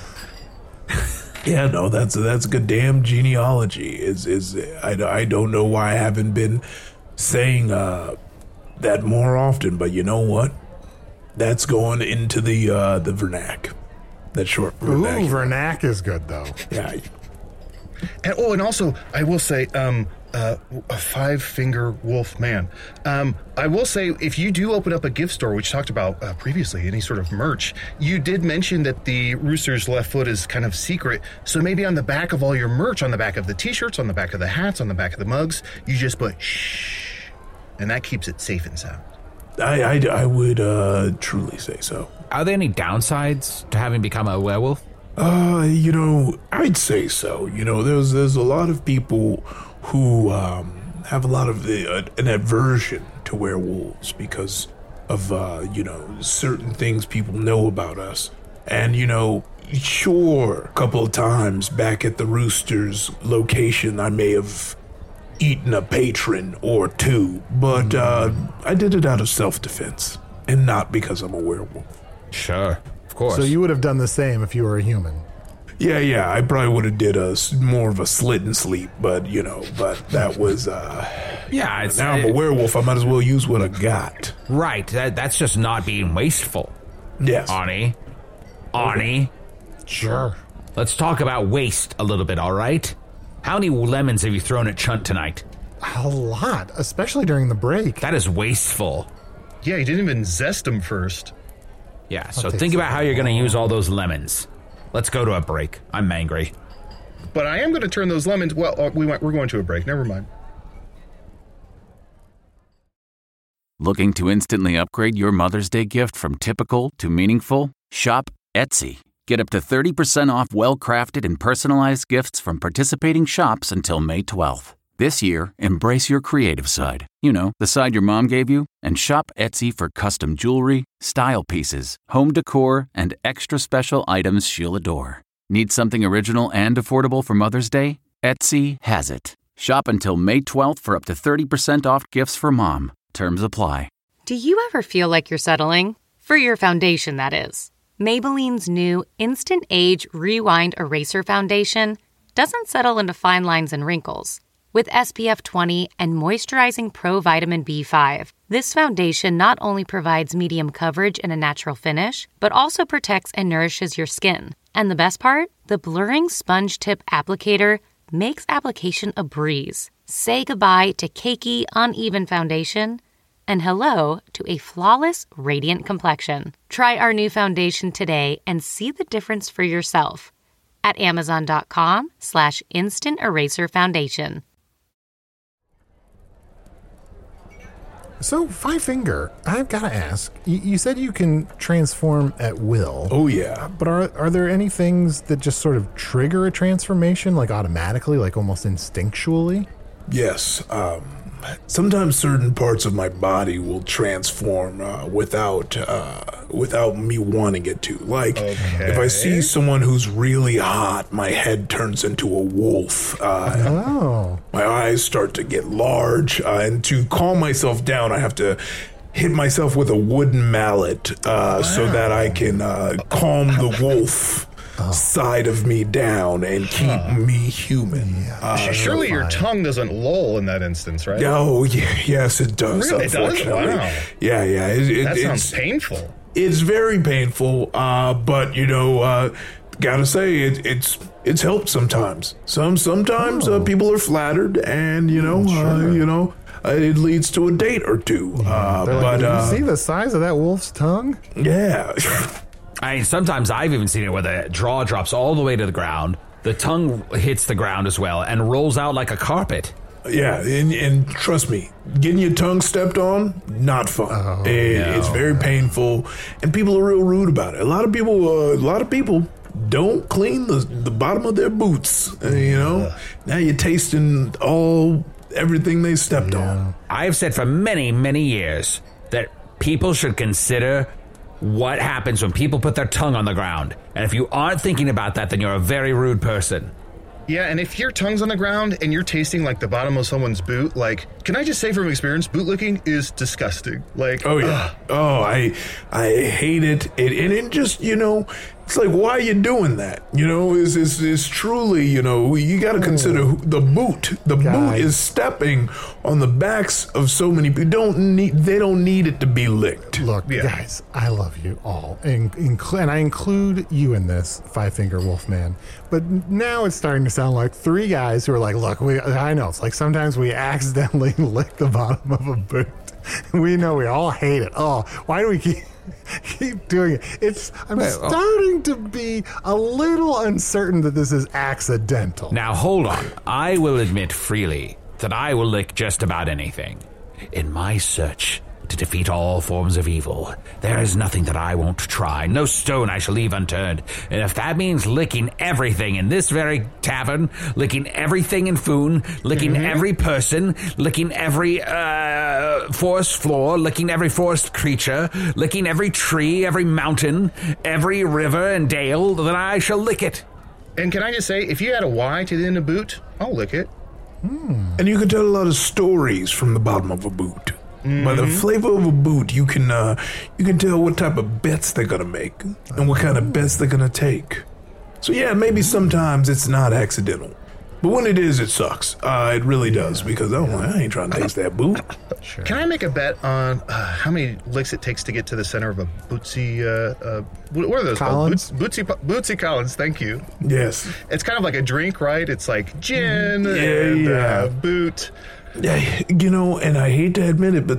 yeah, no, that's that's good. Damn genealogy is is I, I don't know why I haven't been saying uh, that more often, but you know what? That's going into the uh, the vernac. That short Ooh, vernac. Vernac is good, though. Yeah. And, oh, and also, I will say, um, uh, a five-finger wolf man. Um, I will say, if you do open up a gift store, which you talked about uh, previously, any sort of merch, you did mention that the rooster's left foot is kind of secret. So maybe on the back of all your merch, on the back of the T-shirts, on the back of the hats, on the back of the mugs, you just put shh, and that keeps it safe and sound. I, I, I would uh, truly say so. Are there any downsides to having become a werewolf? Uh, you know, I'd say so. You know, there's there's a lot of people who um, have a lot of the, uh, an aversion to werewolves because of uh, you know, certain things people know about us. And you know, sure, a couple of times back at the Rooster's location, I may have eaten a patron or two, but uh, I did it out of self-defense and not because I'm a werewolf. Sure, of course. So you would have done the same if you were a human. Yeah, yeah, I probably would have did a s- more of a slit and sleep, but you know, but that was uh yeah, it's, now I'm a werewolf. I might as well use what I got. Right, that, that's just not being wasteful. Yes, Arnie, Arnie. Sure. Let's talk about waste a little bit, all right? How many lemons have you thrown at Chunt tonight? A lot, especially during the break. That is wasteful. Yeah, you didn't even zest them first. Yeah, so take think about some. how you're going to use all those lemons. Let's go to a break. I'm angry. But I am going to turn those lemons. Well, uh, we went, we're going to a break. Never mind. Looking to instantly upgrade your Mother's Day gift from typical to meaningful? Shop Etsy. Get up to thirty percent off well-crafted and personalized gifts from participating shops until May twelfth. This year, embrace your creative side. You know, the side your mom gave you. And shop Etsy for custom jewelry, style pieces, home decor, and extra special items she'll adore. Need something original and affordable for Mother's Day? Etsy has it. Shop until May twelfth for up to thirty percent off gifts for mom. Terms apply. Do you ever feel like you're settling? For your foundation, that is. Maybelline's new Instant Age Rewind Eraser Foundation doesn't settle into fine lines and wrinkles. With S P F twenty and moisturizing Pro Vitamin B five, this foundation not only provides medium coverage and a natural finish, but also protects and nourishes your skin. And the best part? The blurring sponge tip applicator makes application a breeze. Say goodbye to cakey, uneven foundation and hello to a flawless, radiant complexion. Try our new foundation today and see the difference for yourself at amazon.com slash instant eraser foundation. So, Five Finger, I've got to ask, you, you said you can transform at will. Oh, yeah. But are are there any things that just sort of trigger a transformation, like automatically, like almost instinctually? Yes. Um, sometimes certain parts of my body will transform uh, without uh, without me wanting it to. Like, okay. If I see someone who's really hot, my head turns into a wolf. Uh, oh. My eyes start to get large, uh, and to calm myself down, I have to hit myself with a wooden mallet uh, wow. so that I can uh, calm the wolf oh. side of me down and keep huh. me human. Yeah. Uh, Surely your tongue doesn't loll in that instance, right? Oh, yeah, yes, it does. Really? It does? Wow. Yeah, yeah. It, it, that sounds it's, painful. It's very painful, uh, but, you know, uh, gotta say, it, it's it's helped sometimes. Some Sometimes oh. uh, people are flattered, and, you know, sure. uh, you know, uh, it leads to a date or two. Yeah. Uh, like, but you uh, see the size of that wolf's tongue? Yeah. I mean, sometimes I've even seen it where the jaw drops all the way to the ground, the tongue hits the ground as well, and rolls out like a carpet. Yeah, and, and trust me, getting your tongue stepped on, not fun. Oh, it, no. It's very painful, and people are real rude about it. A lot of people, uh, a lot of people don't clean the the bottom of their boots. Uh, you know, yeah. Now you're tasting all everything they stepped yeah. on. I've said for many, many years that people should consider what happens when people put their tongue on the ground. And if you aren't thinking about that, then you're a very rude person. Yeah, and if your tongue's on the ground and you're tasting like the bottom of someone's boot, like, can I just say from experience, bootlicking is disgusting. Like, oh yeah, ugh. oh I, I hate it. it. And it just, you know, it's like, why are you doing that? You know, is is is truly, you know, you got to consider who, the boot. The Guys. boot is stepping on the backs of so many people. Don't need, they don't need it to be licked. Look, yeah. guys, I love you all, and, inc- and I include you in this, Five Finger Wolfman. But now it's starting to sound like three guys who are like, look, we, I know it's like sometimes we accidentally lick the bottom of a boot. We know we all hate it. Oh, why do we keep keep doing it? It's I'm Wait, starting oh. to be a little uncertain that this is accidental. Now hold on. I will admit freely that I will lick just about anything. In my search to defeat all forms of evil, there is nothing that I won't try, no stone I shall leave unturned. And if that means licking everything in this very tavern, licking everything in Foon, licking mm-hmm. every person, licking every uh, forest floor, licking every forest creature, licking every tree, every mountain, every river and dale, then I shall lick it. And can I just say, if you add a Y to the end of boot, I'll lick it. Mm. And you can tell a lot of stories from the bottom of a boot. Mm-hmm. By the flavor of a boot, you can uh, you can tell what type of bets they're gonna make and what kind of bets they're gonna take. So yeah, maybe sometimes it's not accidental, but when it is, it sucks. Uh, it really does because oh, I ain't trying to taste that boot. Sure. Can I make a bet on uh, how many licks it takes to get to the center of a Bootsy? Uh, uh, what are those Collins? called? Bootsy, Bootsy Collins. Thank you. Yes. It's kind of like a drink, right? It's like gin yeah, and yeah. Uh, boot. Yeah, you know, and I hate to admit it, but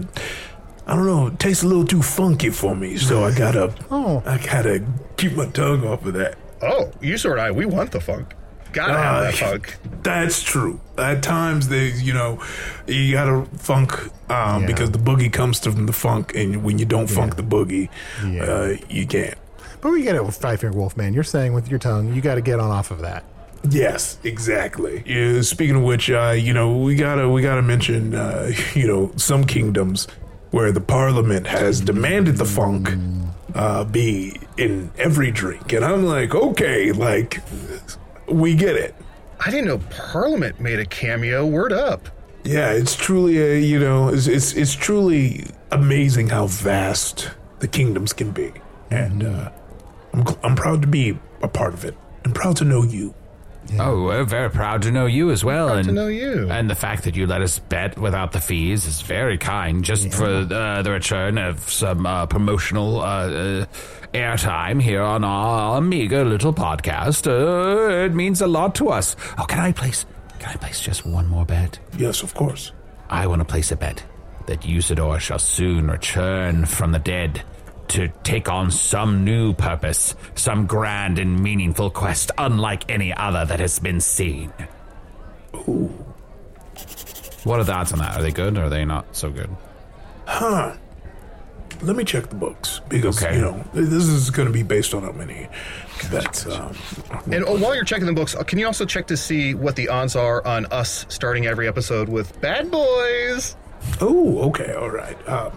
I don't know, it tastes a little too funky for me, so I gotta, oh. I gotta keep my tongue off of that. Oh, you sort of, we want the funk. Gotta uh, have that funk. That's true. At times, they, you know, you gotta funk um, yeah. because the boogie comes from the funk, and when you don't funk yeah. the boogie, yeah. uh, you can't. But we get it with Five Finger Wolf Man. You're saying with your tongue, you got to get on off of that. Yes, exactly. Yeah, speaking of which, uh, you know, we gotta we gotta mention, uh, you know, some kingdoms where the Parliament has demanded the funk uh, be in every drink, and I'm like, okay, like, we get it. I didn't know Parliament made a cameo. Word up. Yeah, it's truly a, you know, it's it's, it's truly amazing how vast the kingdoms can be, and uh, I'm I'm proud to be a part of it. I'm proud to know you. Yeah. Oh, we're very proud to know you as well. Proud and, to know you. And the fact that you let us bet without the fees is very kind, just yeah. for uh, the return of some uh, promotional uh, uh, airtime here on our meager little podcast. Uh, it means a lot to us. Oh, can I place, can I place just one more bet? Yes, of course. I want to place a bet that Usador shall soon return from the dead to take on some new purpose, some grand and meaningful quest unlike any other that has been seen. Ooh. What are the odds on that? Are they good or are they not so good? Huh. Let me check the books, because, okay. you know, this is going to be based on how many bets. Um, and oh, while you're checking the books, can you also check to see what the odds are on us starting every episode with Bad Boys? Oh, okay, all right. Um...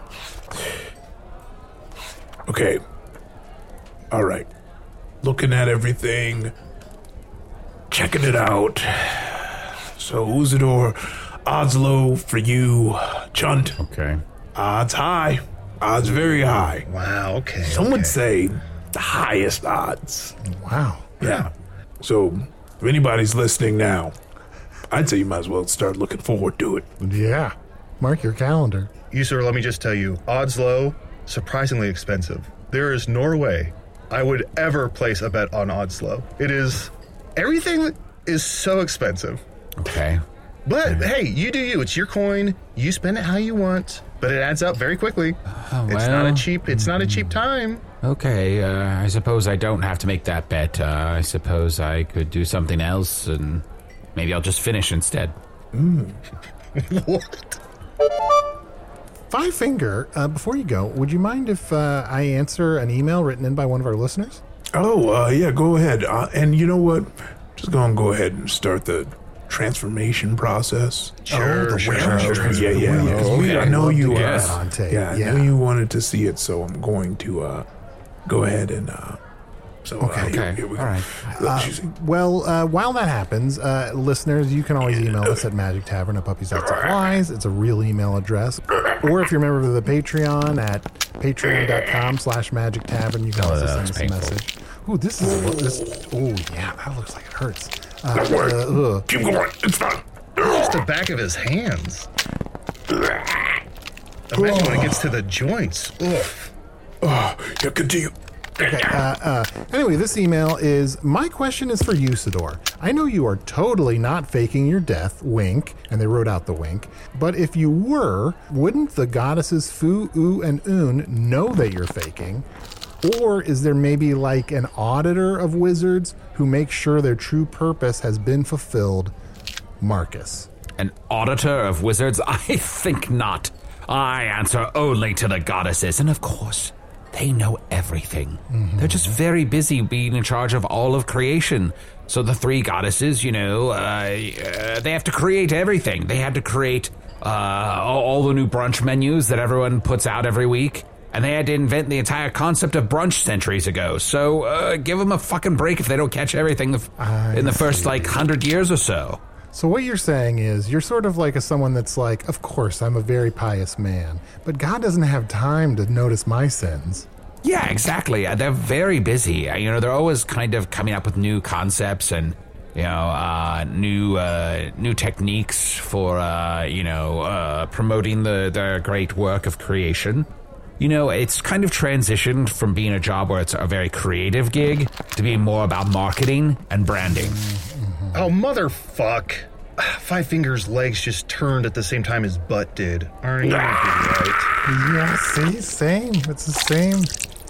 Okay. All right. Looking at everything. Checking it out. So, Usador, odds low for you. Chunt. Okay. Odds high. Odds very high. Wow, okay. Some okay. would say the highest odds. Wow. Yeah. So, if anybody's listening now, I'd say you might as well start looking forward to it. Yeah. Mark your calendar. Usador, let me just tell you, odds low, surprisingly expensive. There is no way I would ever place a bet on Oddslow. It is, everything is so expensive. Okay. But okay. hey, you do you. It's your coin. You spend it how you want, but it adds up very quickly. Oh, well, it's not a cheap. It's not a cheap time. Okay, uh, I suppose I don't have to make that bet. Uh, I suppose I could do something else, and maybe I'll just finish instead. Mm. What? Five Finger, uh, before you go, would you mind if uh, I answer an email written in by one of our listeners? Oh, uh, yeah, go ahead. Uh, and you know what? Just go and go ahead and start the transformation process. Sure, oh, the sure, sure, sure, sure. sure. Yeah, yeah, yeah. Oh, okay. I I know you. Uh, that on tape. Yeah, I yeah. know you wanted to see it, so I'm going to uh, go ahead and. Uh, So, okay. Uh, okay. Here, here we All go. right. Uh, well, uh, while that happens, uh, listeners, you can always email us at magic tavern at puppies dot supplies. It's a real email address. Or if you're a member of the Patreon at patreon.com slash magic tavern, you can Oh, also that's send us painful. a message. Ooh, this is this. Oh, yeah, that looks like it hurts. Uh, Don't worry. uh, ugh. Keep going. It's fine. Just the back of his hands. Imagine when it gets to the joints. Ugh. Oh, yeah, continue. Okay, uh, uh, anyway, this email is, my question is for Usador. I know you are totally not faking your death, wink, and they wrote out the wink, but if you were, wouldn't the goddesses Fu, U, and Un know that you're faking? Or is there maybe like an auditor of wizards who makes sure their true purpose has been fulfilled? Marcus. An auditor of wizards? I think not. I answer only to the goddesses, and of course, they know everything. Mm-hmm. They're just very busy being in charge of all of creation. So the three goddesses, you know, uh, uh, they have to create everything. They had to create uh, all, all the new brunch menus that everyone puts out every week. And they had to invent the entire concept of brunch centuries ago. So uh, give them a fucking break if they don't catch everything the f- in the first, like, hundred years or so. So what you're saying is you're sort of like a someone that's like, of course, I'm a very pious man, but God doesn't have time to notice my sins. Yeah, exactly. Uh, They're very busy. Uh, You know, they're always kind of coming up with new concepts and, you know, uh, new uh, new techniques for, uh, you know, uh, promoting the, the great work of creation. You know, it's kind of transitioned from being a job where it's a very creative gig to being more about marketing and branding. Oh, motherfuck. Five Fingers' legs just turned at the same time his butt did. Aren't you right? Yeah, see? Same. It's the same.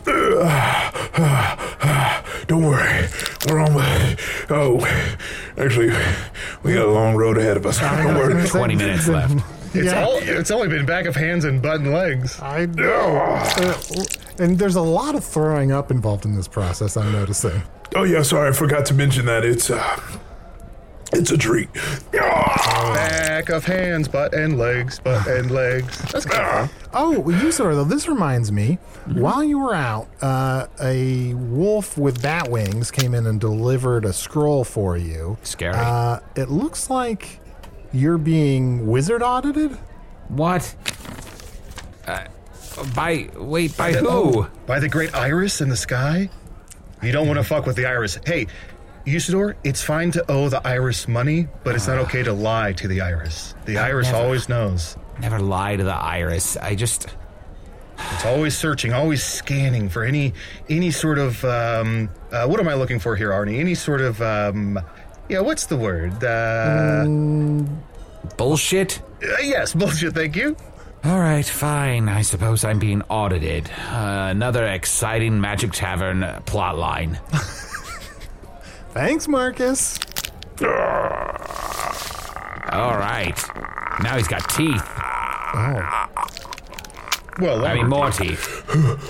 Don't worry. We're almost... Oh, actually, we got a long road ahead of us. Don't worry. twenty minutes left. It's, Yeah. all, it's only been back of hands and butt and legs. I know. Uh, and there's a lot of throwing up involved in this process, I'm noticing. Oh, yeah, sorry, I forgot to mention that. It's, uh, it's a treat. Back of hands, butt and legs, butt and legs. That's kind of fun. Oh, Usador, though, this reminds me, mm-hmm. while you were out, uh, a wolf with bat wings came in and delivered a scroll for you. Scary. Uh, it looks like you're being wizard audited? What? Uh, by, wait, by, by the, who? Oh, by the great iris in the sky? You don't want to fuck with the iris. Hey, Usador, it's fine to owe the iris money, but it's not okay to lie to the iris. The I iris never, always knows. Never lie to the iris. I just... It's always searching, always scanning for any any sort of... Um, uh, what am I looking for here, Arnie? Any sort of... Um, yeah, what's the word? Uh, mm, bullshit? Uh, yes, bullshit, thank you. All right, fine. I suppose I'm being audited. Uh, another exciting Magic Tavern plot line. Thanks, Marcus. All right. Now he's got teeth. Oh. Well, I mean, more teeth.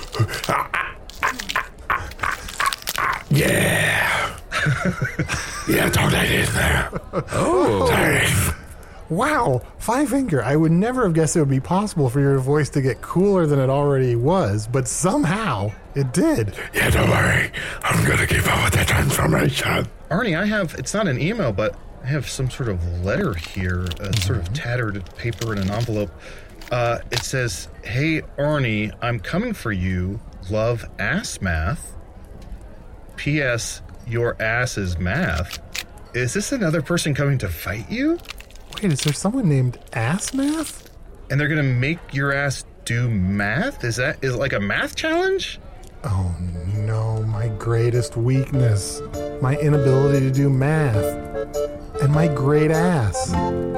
Yeah. Yeah, don't let it in there. Oh. Sorry. Wow, Five Finger, I would never have guessed it would be possible for your voice to get cooler than it already was, but somehow it did. Yeah, don't worry. I'm going to keep up with that transformation. Arnie, I have, it's not an email, but I have some sort of letter here, a mm-hmm. sort of tattered paper in an envelope. Uh, it says, "Hey, Arnie, I'm coming for you. Love ass math. P S. Your ass is math." Is this another person coming to fight you? Wait, is there someone named Ass Math? And they're going to make your ass do math? Is that is it like a math challenge? Oh no, my greatest weakness. My inability to do math. And my great ass.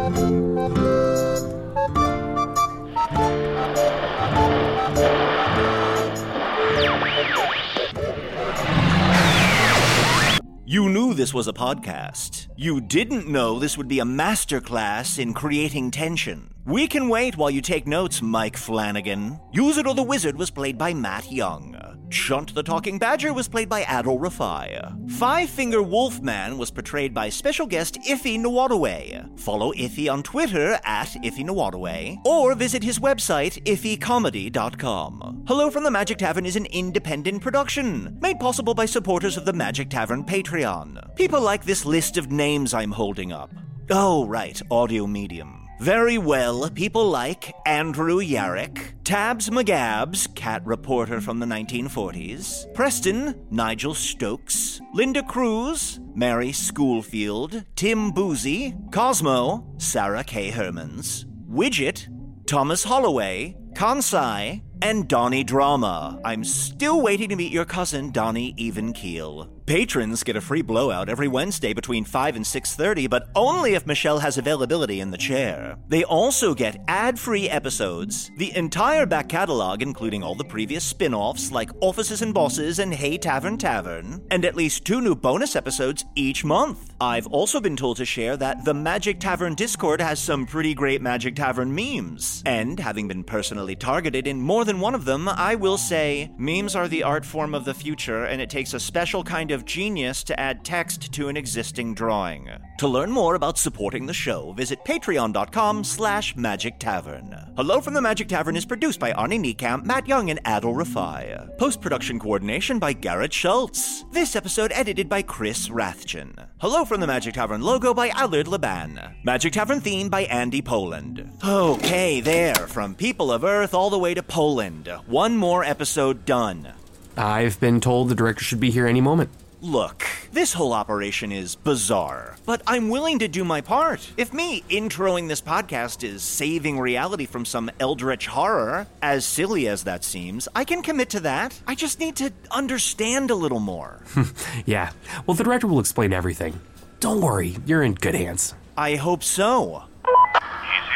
You knew this was a podcast. You didn't know this would be a masterclass in creating tension. We can wait while you take notes, Mike Flanagan. Usador the Wizard was played by Matt Young. Chunt the Talking Badger was played by Adol Rafai. Five Finger Wolfman was portrayed by special guest Iffy Nwadaway. Follow Iffy on Twitter at Iffy Nwadaway, or visit his website, iffy comedy dot com. Hello from the Magic Tavern is an independent production, made possible by supporters of the Magic Tavern Patreon. People like this list of names I'm holding up. Oh, right, audio medium. Very well, people like Andrew Yarrick, Tabs McGabs, cat reporter from the nineteen forties, Preston, Nigel Stokes, Linda Cruz, Mary Schoolfield, Tim Boozy, Cosmo, Sarah K. Hermans, Widget, Thomas Holloway, Kansai, and Donnie Drama. I'm still waiting to meet your cousin, Donnie Evenkeel. Patrons get a free blowout every Wednesday between five and six thirty, but only if Michelle has availability in the chair. They also get ad-free episodes, the entire back catalog, including all the previous spin-offs like Offices and Bosses and Hey Tavern Tavern, and at least two new bonus episodes each month. I've also been told to share that the Magic Tavern Discord has some pretty great Magic Tavern memes. And having been personally targeted in more than one of them, I will say, memes are the art form of the future, and it takes a special kind of genius to add text to an existing drawing. To learn more about supporting the show, visit patreon.com slash magic tavern. Hello from the Magic Tavern is produced by Arnie Niekamp, Matt Young, and Adol Rafai. Post-production coordination by Garrett Schultz. This episode edited by Chris Rathjen. Hello from the Magic Tavern logo by Allard Laban. Magic Tavern theme by Andy Poland. Okay, there, from people of Earth all the way to Poland. One more episode done. I've been told the director should be here any moment. Look, this whole operation is bizarre, but I'm willing to do my part. If me introing this podcast is saving reality from some eldritch horror, as silly as that seems, I can commit to that. I just need to understand a little more. Yeah, well, the director will explain everything. Don't worry, you're in good hands. I hope so. He's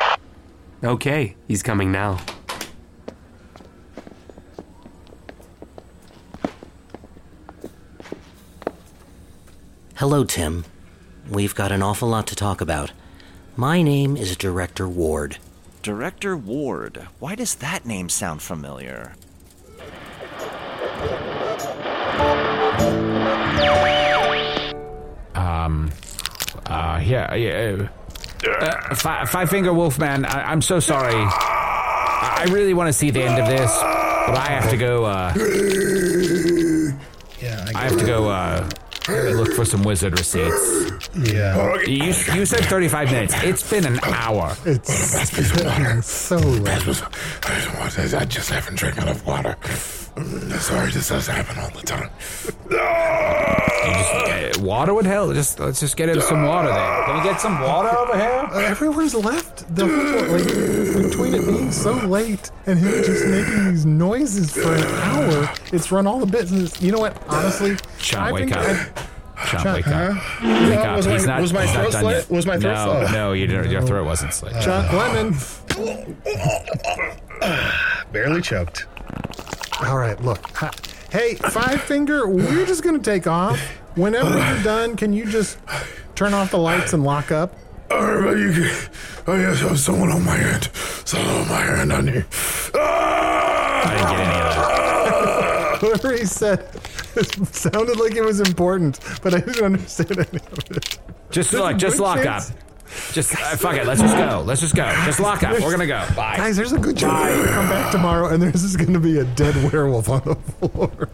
here. Okay, he's coming now. Hello, Tim. We've got an awful lot to talk about. My name is Director Ward. Director Ward. Why does that name sound familiar? Um, uh, yeah, yeah. Uh, Fi- Five Finger Wolfman, I- I'm so sorry. I-, I really want to see the end of this, but I have to go, uh... Yeah, I, I have to go, uh... look for some wizard receipts. Yeah. You, you said thirty-five minutes. It's been an hour. It's been so late. I just haven't drank enough water. Sorry, this does happen all the time. You just, uh, water would help. Just let's just get him some water there. Can we get some water over here? Uh, everyone's left. The whole, like, between it being so late and him just making these noises for an hour, it's run all the business. You know what? Honestly, Sean, I wake think up. I, Sean, Sean, wake up. Huh? Wake Uh, up. was He's my- not, was my he's throat not done slit? yet. Was my throat no, slit? no, you didn't, your throat wasn't slit. Chuck Lemon. Barely choked. All right, look. Ha- Hey, Five Finger, we're just going to take off. Whenever you're done, can you just turn off the lights and lock up? All right, but you can... Oh, yes, there's someone on my hand. Someone on my hand, on you. I didn't get any of that. Whatever he said, it sounded like it was important, but I didn't understand any of it. Just, There's look, a just good lock chance- up. Just, uh, fuck it, let's just go. Let's just go. Just lock up. We're gonna go. Bye. Guys, there's a good chance we're going to come back tomorrow and there's just going to be a dead werewolf on the floor.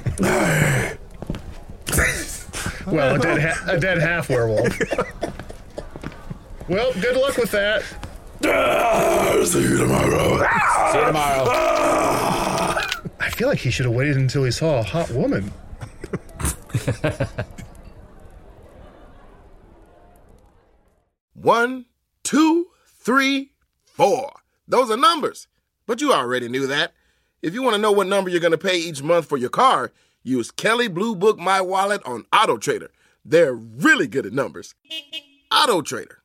Well, a dead, ha- a dead half werewolf. Well, good luck with that. Uh, see you tomorrow. See you tomorrow. I feel like he should have waited until he saw a hot woman. One, two, three, four. Those are numbers. But you already knew that. If you want to know what number you're going to pay each month for your car, use Kelley Blue Book My Wallet on AutoTrader. They're really good at numbers. AutoTrader.